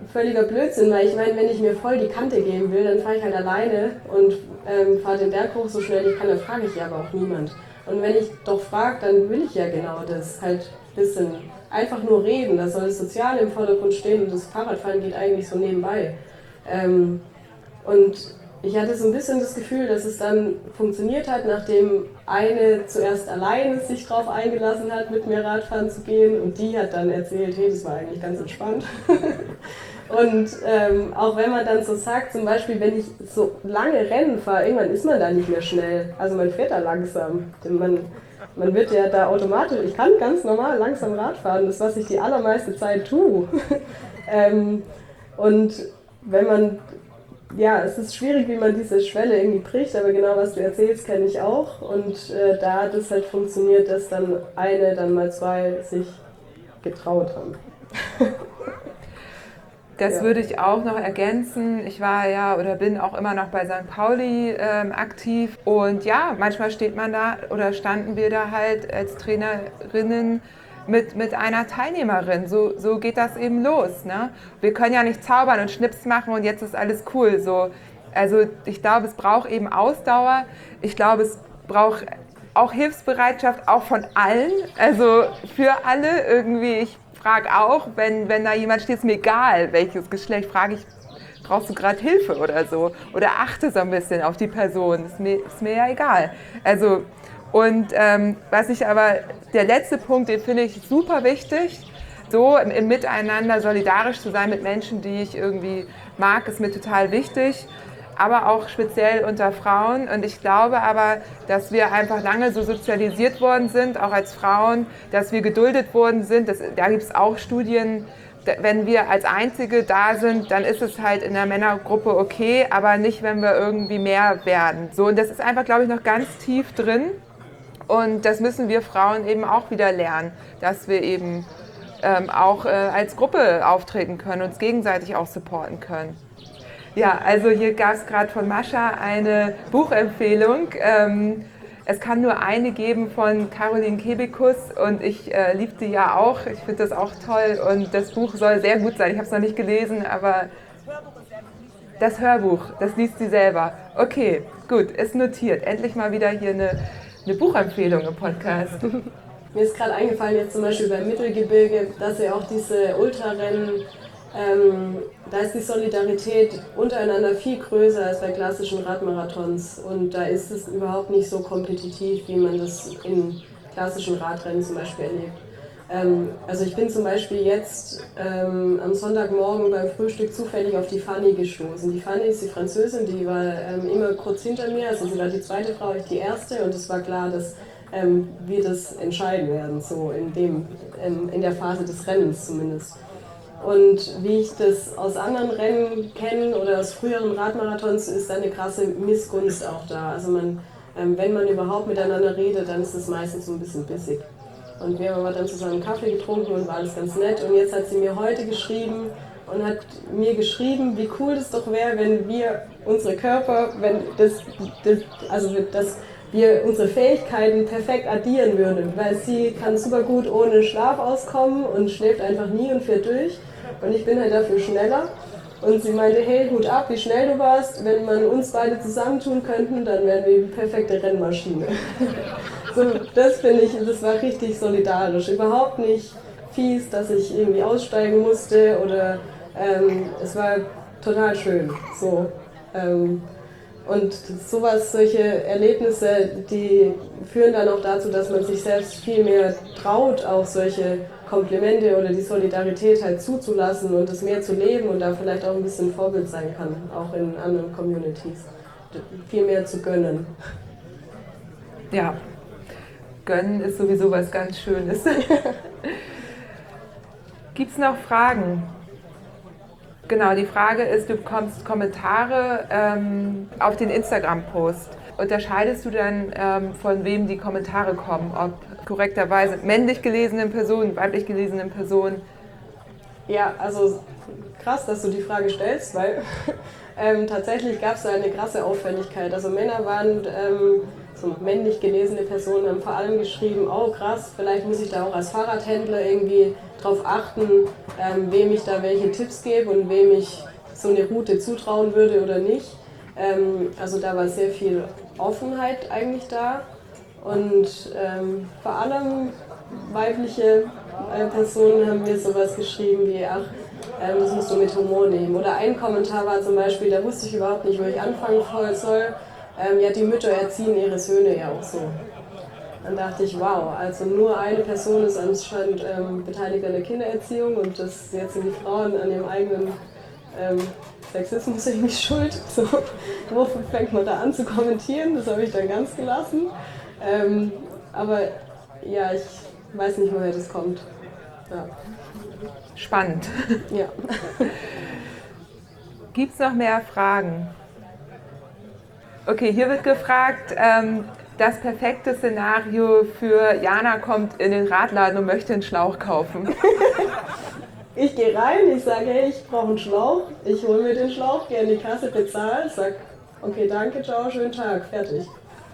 völliger Blödsinn, weil ich meine, wenn ich mir voll die Kante geben will, dann fahre ich halt alleine und ähm, fahre den Berg hoch so schnell ich kann, dann frage ich ja aber auch niemand. Und wenn ich doch frage, dann will ich ja genau das, halt ein bisschen einfach nur reden, da soll das Soziale im Vordergrund stehen und das Fahrradfahren geht eigentlich so nebenbei. Ähm, und ich hatte so ein bisschen das Gefühl, dass es dann funktioniert hat, nachdem eine zuerst alleine sich drauf eingelassen hat, mit mir Radfahren zu gehen und die hat dann erzählt, hey, das war eigentlich ganz entspannt. Und ähm, auch wenn man dann so sagt, zum Beispiel, wenn ich so lange Rennen fahre, irgendwann ist man da nicht mehr schnell. Also man fährt da langsam. Denn man, man wird ja da automatisch, ich kann ganz normal langsam Rad fahren, das was ich die allermeiste Zeit tue. ähm, und wenn man, ja, es ist schwierig, wie man diese Schwelle irgendwie bricht, aber genau was du erzählst, kenne ich auch. Und äh, da hat es halt funktioniert, dass dann eine, dann mal zwei sich getraut haben. Das Ja. würde ich auch noch ergänzen. Ich war ja oder bin auch immer noch bei Sankt Pauli ähm, aktiv. Und ja, manchmal steht man da oder standen wir da halt als Trainerinnen mit, mit einer Teilnehmerin. So, so geht das eben los. Ne? Wir können ja nicht zaubern und Schnips machen und jetzt ist alles cool. So, also ich glaube, es braucht eben Ausdauer. Ich glaube, es braucht auch Hilfsbereitschaft, auch von allen. Also für alle irgendwie. Ich frage auch, wenn, wenn da jemand steht, ist mir egal, welches Geschlecht, frage ich, brauchst du gerade Hilfe oder so? Oder achte so ein bisschen auf die Person, ist mir, ist mir ja egal. Also, und ähm, was ich aber, der letzte Punkt, den finde ich super wichtig, so im, im Miteinander solidarisch zu sein mit Menschen, die ich irgendwie mag, ist mir total wichtig. Aber auch speziell unter Frauen. Und ich glaube aber, dass wir einfach lange so sozialisiert worden sind, auch als Frauen, dass wir geduldet worden sind. Das, da gibt es auch Studien, wenn wir als Einzige da sind, dann ist es halt in der Männergruppe okay, aber nicht, wenn wir irgendwie mehr werden. So, und das ist einfach, glaube ich, noch ganz tief drin. Und das müssen wir Frauen eben auch wieder lernen, dass wir eben ähm, auch äh, als Gruppe auftreten können, uns gegenseitig auch supporten können. Ja, also hier gab es gerade von Mascha eine Buchempfehlung. Ähm, es kann nur eine geben von Caroline Kebekus und ich äh, liebe die ja auch. Ich finde das auch toll und das Buch soll sehr gut sein. Ich habe es noch nicht gelesen, aber das Hörbuch, das liest sie selber. Okay, gut, ist notiert. Endlich mal wieder hier eine, eine Buchempfehlung im Podcast. Mir ist gerade eingefallen, jetzt zum Beispiel beim Mittelgebirge, dass ja auch diese Ultrarennen, ähm, da ist die Solidarität untereinander viel größer als bei klassischen Radmarathons. Und da ist es überhaupt nicht so kompetitiv, wie man das in klassischen Radrennen zum Beispiel erlebt. Ähm, also ich bin zum Beispiel jetzt ähm, am Sonntagmorgen beim Frühstück zufällig auf die Fanny gestoßen. Die Fanny ist die Französin, die war ähm, immer kurz hinter mir, also sie war die zweite Frau, ich die erste und es war klar, dass ähm, wir das entscheiden werden, so in, dem, ähm, in der Phase des Rennens zumindest. Und wie ich das aus anderen Rennen kenne oder aus früheren Radmarathons, ist da eine krasse Missgunst auch da. Also man, ähm, wenn man überhaupt miteinander redet, dann ist es meistens so ein bisschen bissig. Und wir haben aber dann zusammen Kaffee getrunken und war alles ganz nett. Und jetzt hat sie mir heute geschrieben und hat mir geschrieben, wie cool das doch wäre, wenn wir unsere Körper, wenn das, das also dass wir unsere Fähigkeiten perfekt addieren würden. Weil sie kann super gut ohne Schlaf auskommen und schläft einfach nie und fährt durch. Und ich bin halt dafür schneller. Und sie meinte, hey, Hut ab, wie schnell du warst. Wenn man uns beide zusammentun könnten, dann wären wir die perfekte Rennmaschine. So, das finde ich, das war richtig solidarisch. Überhaupt nicht fies, dass ich irgendwie aussteigen musste oder ähm, es war total schön. So, ähm, und sowas, solche Erlebnisse, die führen dann auch dazu, dass man sich selbst viel mehr traut, auch solche Komplimente oder die Solidarität halt zuzulassen und das mehr zu leben und da vielleicht auch ein bisschen Vorbild sein kann, auch in anderen Communities. Viel mehr zu gönnen. Ja. Gönnen ist sowieso was ganz Schönes. Gibt es noch Fragen? Genau, die Frage ist, du bekommst Kommentare ähm, auf den Instagram-Post. Unterscheidest du dann, ähm, von wem die Kommentare kommen? Ob korrekterweise männlich gelesenen Personen, weiblich gelesenen Personen? Ja, also krass, dass du die Frage stellst, weil ähm, tatsächlich gab es da eine krasse Auffälligkeit. Also Männer waren ähm, so männlich gelesene Personen haben vor allem geschrieben, oh krass, vielleicht muss ich da auch als Fahrradhändler irgendwie drauf achten, ähm, wem ich da welche Tipps gebe und wem ich so eine Route zutrauen würde oder nicht. Ähm, also da war sehr viel Offenheit eigentlich da und ähm, vor allem weibliche äh, Personen haben mir sowas geschrieben wie, ach, ähm, das musst du mit Humor nehmen. Oder ein Kommentar war zum Beispiel, da wusste ich überhaupt nicht, wo ich anfangen soll, ähm, ja, die Mütter erziehen ihre Söhne ja auch so. Dann dachte ich, wow, also nur eine Person ist anscheinend ähm, beteiligt an der Kindererziehung und das jetzt sind die Frauen an ihrem eigenen ähm, Sexismus irgendwie schuld. So, wofür fängt man da an zu kommentieren? Das habe ich dann ganz gelassen. Ähm, aber ja, ich weiß nicht, woher das kommt. Ja. Spannend. Ja. Gibt es noch mehr Fragen? Okay, hier wird gefragt, ähm, das perfekte Szenario für Jana kommt in den Radladen und möchte einen Schlauch kaufen. Ich gehe rein, ich sage, hey, ich brauche einen Schlauch, ich hole mir den Schlauch, gehe in die Kasse, bezahle, sage, okay, danke, ciao, schönen Tag, fertig.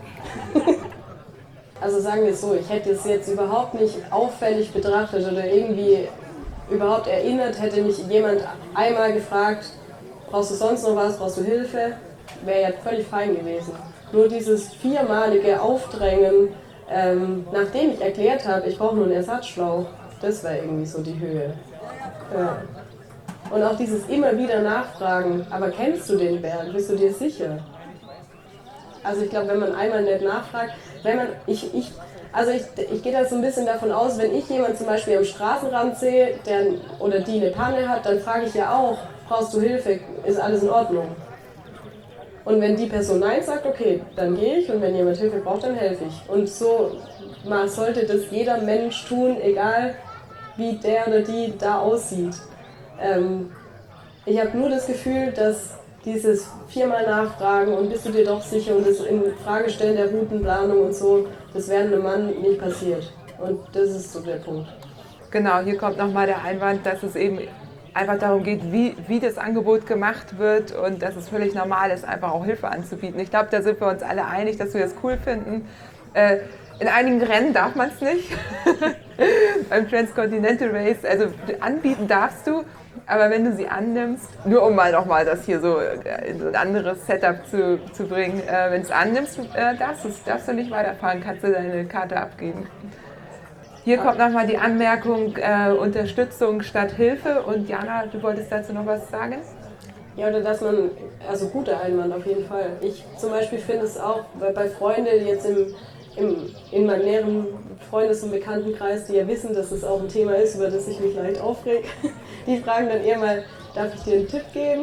Also sagen wir es so, ich hätte es jetzt überhaupt nicht auffällig betrachtet oder irgendwie überhaupt erinnert, hätte mich jemand einmal gefragt, brauchst du sonst noch was, brauchst du Hilfe, wäre ja völlig fein gewesen. Nur dieses viermalige Aufdrängen, ähm, nachdem ich erklärt habe, ich brauche nur einen Ersatzschlauch, das war irgendwie so die Höhe. Ja. Und auch dieses immer wieder Nachfragen, aber kennst du den Berg, bist du dir sicher? Also ich glaube, wenn man einmal nicht nachfragt, wenn man, ich, ich, also ich, ich gehe da so ein bisschen davon aus, wenn ich jemanden zum Beispiel am Straßenrand sehe, der oder die eine Panne hat, dann frage ich ja auch, brauchst du Hilfe, ist alles in Ordnung? Und wenn die Person Nein sagt, okay, dann gehe ich und wenn jemand Hilfe braucht, dann helfe ich. Und so man sollte das jeder Mensch tun, egal wie der oder die da aussieht. Ähm, ich habe nur das Gefühl, dass dieses viermal nachfragen und bist du dir doch sicher und das in Frage stellen der Routenplanung und so, das wäre einem Mann nicht passiert. Und das ist so der Punkt. Genau, hier kommt nochmal der Einwand, dass es eben einfach darum geht, wie, wie das Angebot gemacht wird und dass es völlig normal ist, einfach auch Hilfe anzubieten. Ich glaube, da sind wir uns alle einig, dass wir das cool finden. Äh, in einigen Rennen darf man es nicht. Beim Transcontinental Race, also anbieten darfst du, aber wenn du sie annimmst, nur um mal nochmal das hier so in so ein anderes Setup zu, zu bringen, äh, wenn du es annimmst, äh, darfst, darfst du nicht weiterfahren, kannst du deine Karte abgeben. Hier kommt nochmal die Anmerkung, äh, Unterstützung statt Hilfe. Und Jana, du wolltest dazu noch was sagen? Ja, oder dass man, also guter Einwand auf jeden Fall. Ich zum Beispiel finde es auch bei, bei Freunden, die jetzt im, im, in meinem näheren Freundes- und Bekanntenkreis, die ja wissen, dass es auch ein Thema ist, über das ich mich leicht aufrege, die fragen dann eher mal, darf ich dir einen Tipp geben?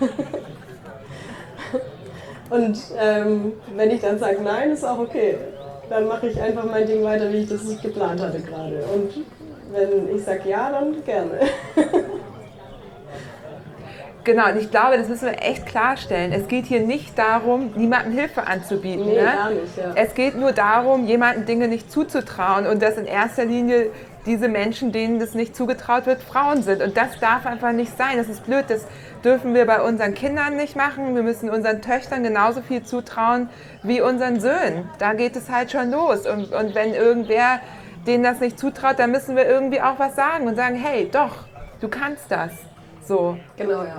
Und ähm, wenn ich dann sage, nein, ist auch okay. Dann mache ich einfach mein Ding weiter, wie ich das geplant hatte gerade. Und wenn ich sage ja, dann gerne. Genau, und ich glaube, das müssen wir echt klarstellen. Es geht hier nicht darum, niemandem Hilfe anzubieten. Nee, ne? gar nicht, ja. Es geht nur darum, jemandem Dinge nicht zuzutrauen und dass in erster Linie diese Menschen, denen das nicht zugetraut wird, Frauen sind. Und das darf einfach nicht sein. Das ist blöd, das dürfen wir bei unseren Kindern nicht machen. Wir müssen unseren Töchtern genauso viel zutrauen wie unseren Söhnen. Da geht es halt schon los. Und, und wenn irgendwer denen das nicht zutraut, dann müssen wir irgendwie auch was sagen und sagen, hey, doch, du kannst das. So. Genau, ja.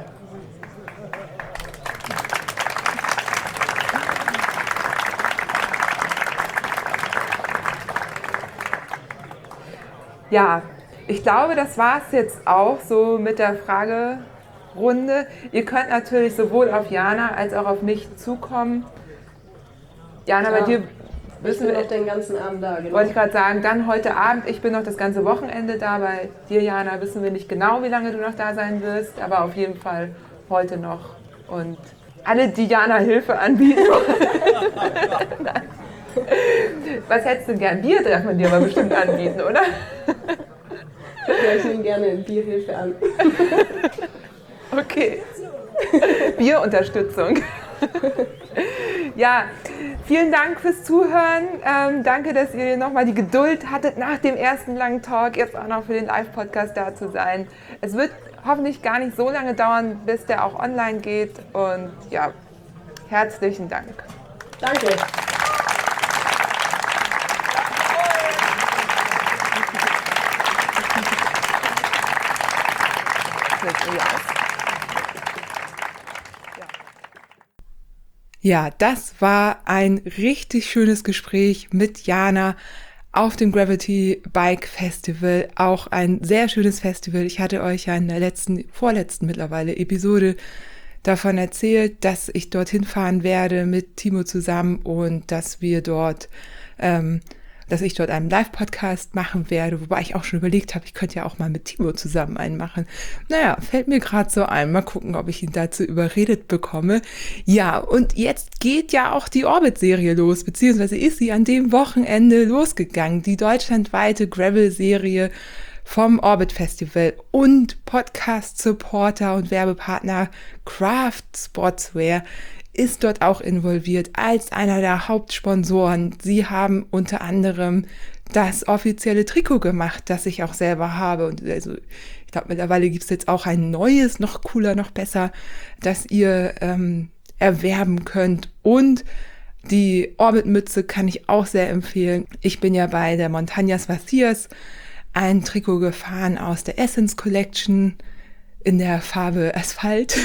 Ja, ich glaube, das war es jetzt auch so mit der Fragerunde. Ihr könnt natürlich sowohl auf Jana als auch auf mich zukommen. Jana, Ja, bei dir ich wissen bin wir, noch den ganzen Abend da, genau. wollte ich gerade sagen, dann heute Abend, ich bin noch das ganze Wochenende da. Bei dir, Jana, wissen wir nicht genau, wie lange du noch da sein wirst, aber auf jeden Fall heute noch. Und alle, die Jana Hilfe anbieten. Was hättest du gern? Bier darf man dir aber bestimmt anbieten, oder? Ja, ich nehme gerne Bierhilfe an. Okay. Bierunterstützung. Ja, vielen Dank fürs Zuhören. Ähm, danke, dass ihr nochmal die Geduld hattet, nach dem ersten langen Talk jetzt auch noch für den Live-Podcast da zu sein. Es wird hoffentlich gar nicht so lange dauern, bis der auch online geht. Und ja, herzlichen Dank. Danke. Ja, das war ein richtig schönes Gespräch mit Jana auf dem Gravity Bike Festival. Auch ein sehr schönes Festival. Ich hatte euch ja in der letzten, vorletzten mittlerweile Episode davon erzählt, dass ich dorthin fahren werde mit Timo zusammen und dass wir dort, ähm, dass ich dort einen Live-Podcast machen werde, wobei ich auch schon überlegt habe, ich könnte ja auch mal mit Timo zusammen einen machen. Naja, fällt mir gerade so ein. Mal gucken, ob ich ihn dazu überredet bekomme. Ja, und jetzt geht ja auch die Orbit-Serie los, beziehungsweise ist sie an dem Wochenende losgegangen. Die deutschlandweite Gravel-Serie vom Orbit Festival und Podcast-Supporter und Werbepartner Craft Sportswear ist dort auch involviert als einer der Hauptsponsoren. Sie haben unter anderem das offizielle Trikot gemacht, das ich auch selber habe. Und also ich glaube, mittlerweile gibt es jetzt auch ein neues, noch cooler, noch besser, das ihr ähm, erwerben könnt. Und die Orbit-Mütze kann ich auch sehr empfehlen. Ich bin ja bei der Montañas Vacías ein Trikot gefahren aus der Essence Collection in der Farbe Asphalt,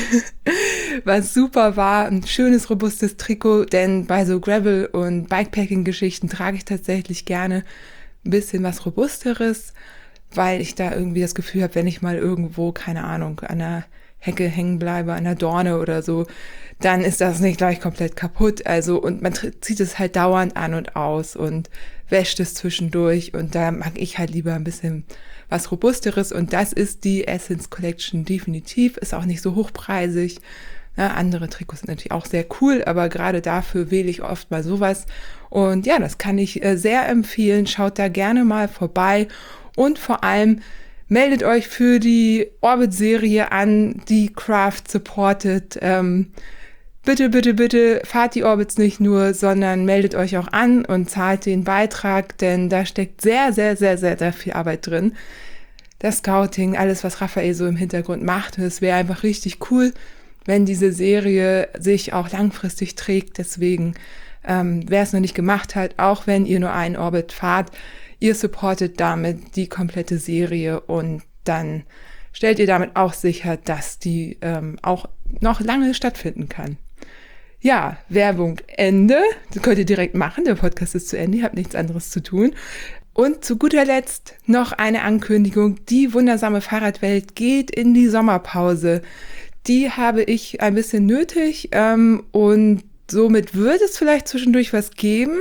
was super war, ein schönes, robustes Trikot, denn bei so Gravel- und Bikepacking-Geschichten trage ich tatsächlich gerne ein bisschen was Robusteres, weil ich da irgendwie das Gefühl habe, wenn ich mal irgendwo, keine Ahnung, an der Hecke hängen bleibe, an der Dorne oder so, dann ist das nicht gleich komplett kaputt. Also, und man zieht es halt dauernd an und aus und wäscht es zwischendurch und da mag ich halt lieber ein bisschen was Robusteres und das ist die Essence Collection definitiv, ist auch nicht so hochpreisig. Ja, andere Trikots sind natürlich auch sehr cool, aber gerade dafür wähle ich oft mal sowas und ja, das kann ich äh, sehr empfehlen. Schaut da gerne mal vorbei und vor allem meldet euch für die Orbit-Serie an, die Craft supportet. Ähm, bitte, bitte, bitte fahrt die Orbits nicht nur, sondern meldet euch auch an und zahlt den Beitrag, denn da steckt sehr, sehr, sehr, sehr, sehr viel Arbeit drin. Das Scouting, alles, was Raphael so im Hintergrund macht. Es wäre einfach richtig cool, wenn diese Serie sich auch langfristig trägt. Deswegen, ähm, wer es noch nicht gemacht hat, auch wenn ihr nur einen Orbit fahrt, ihr supportet damit die komplette Serie und dann stellt ihr damit auch sicher, dass die ähm, auch noch lange stattfinden kann. Ja, Werbung Ende. Das könnt ihr direkt machen. Der Podcast ist zu Ende. Ihr habt nichts anderes zu tun. Und zu guter Letzt noch eine Ankündigung. Die wundersame Fahrradwelt geht in die Sommerpause. Die habe ich ein bisschen nötig ähm, und somit wird es vielleicht zwischendurch was geben,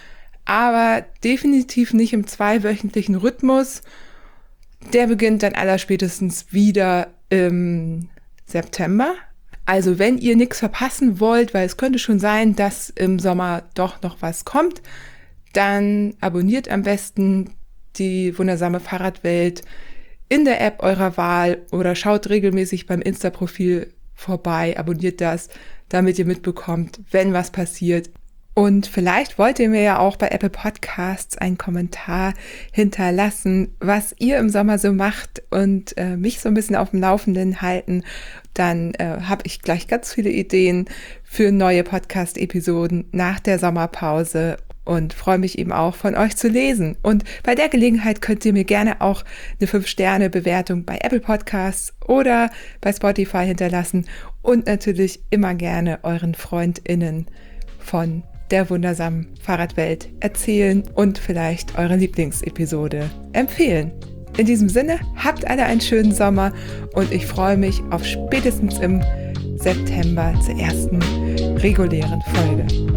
aber definitiv nicht im zweiwöchentlichen Rhythmus. Der beginnt dann allerspätestens wieder im September. Also wenn ihr nichts verpassen wollt, weil es könnte schon sein, dass im Sommer doch noch was kommt, dann abonniert am besten die wundersame Fahrradwelt in der App eurer Wahl oder schaut regelmäßig beim Insta-Profil vorbei, abonniert das, damit ihr mitbekommt, wenn was passiert. Und vielleicht wollt ihr mir ja auch bei Apple Podcasts einen Kommentar hinterlassen, was ihr im Sommer so macht und äh, mich so ein bisschen auf dem Laufenden halten. Dann äh, habe ich gleich ganz viele Ideen für neue Podcast-Episoden nach der Sommerpause und freue mich eben auch, von euch zu lesen. Und bei der Gelegenheit könnt ihr mir gerne auch eine fünf Sterne Bewertung bei Apple Podcasts oder bei Spotify hinterlassen und natürlich immer gerne euren FreundInnen von der wundersamen Fahrradwelt erzählen und vielleicht eure Lieblingsepisode empfehlen. In diesem Sinne, habt alle einen schönen Sommer und ich freue mich auf spätestens im September zur ersten regulären Folge.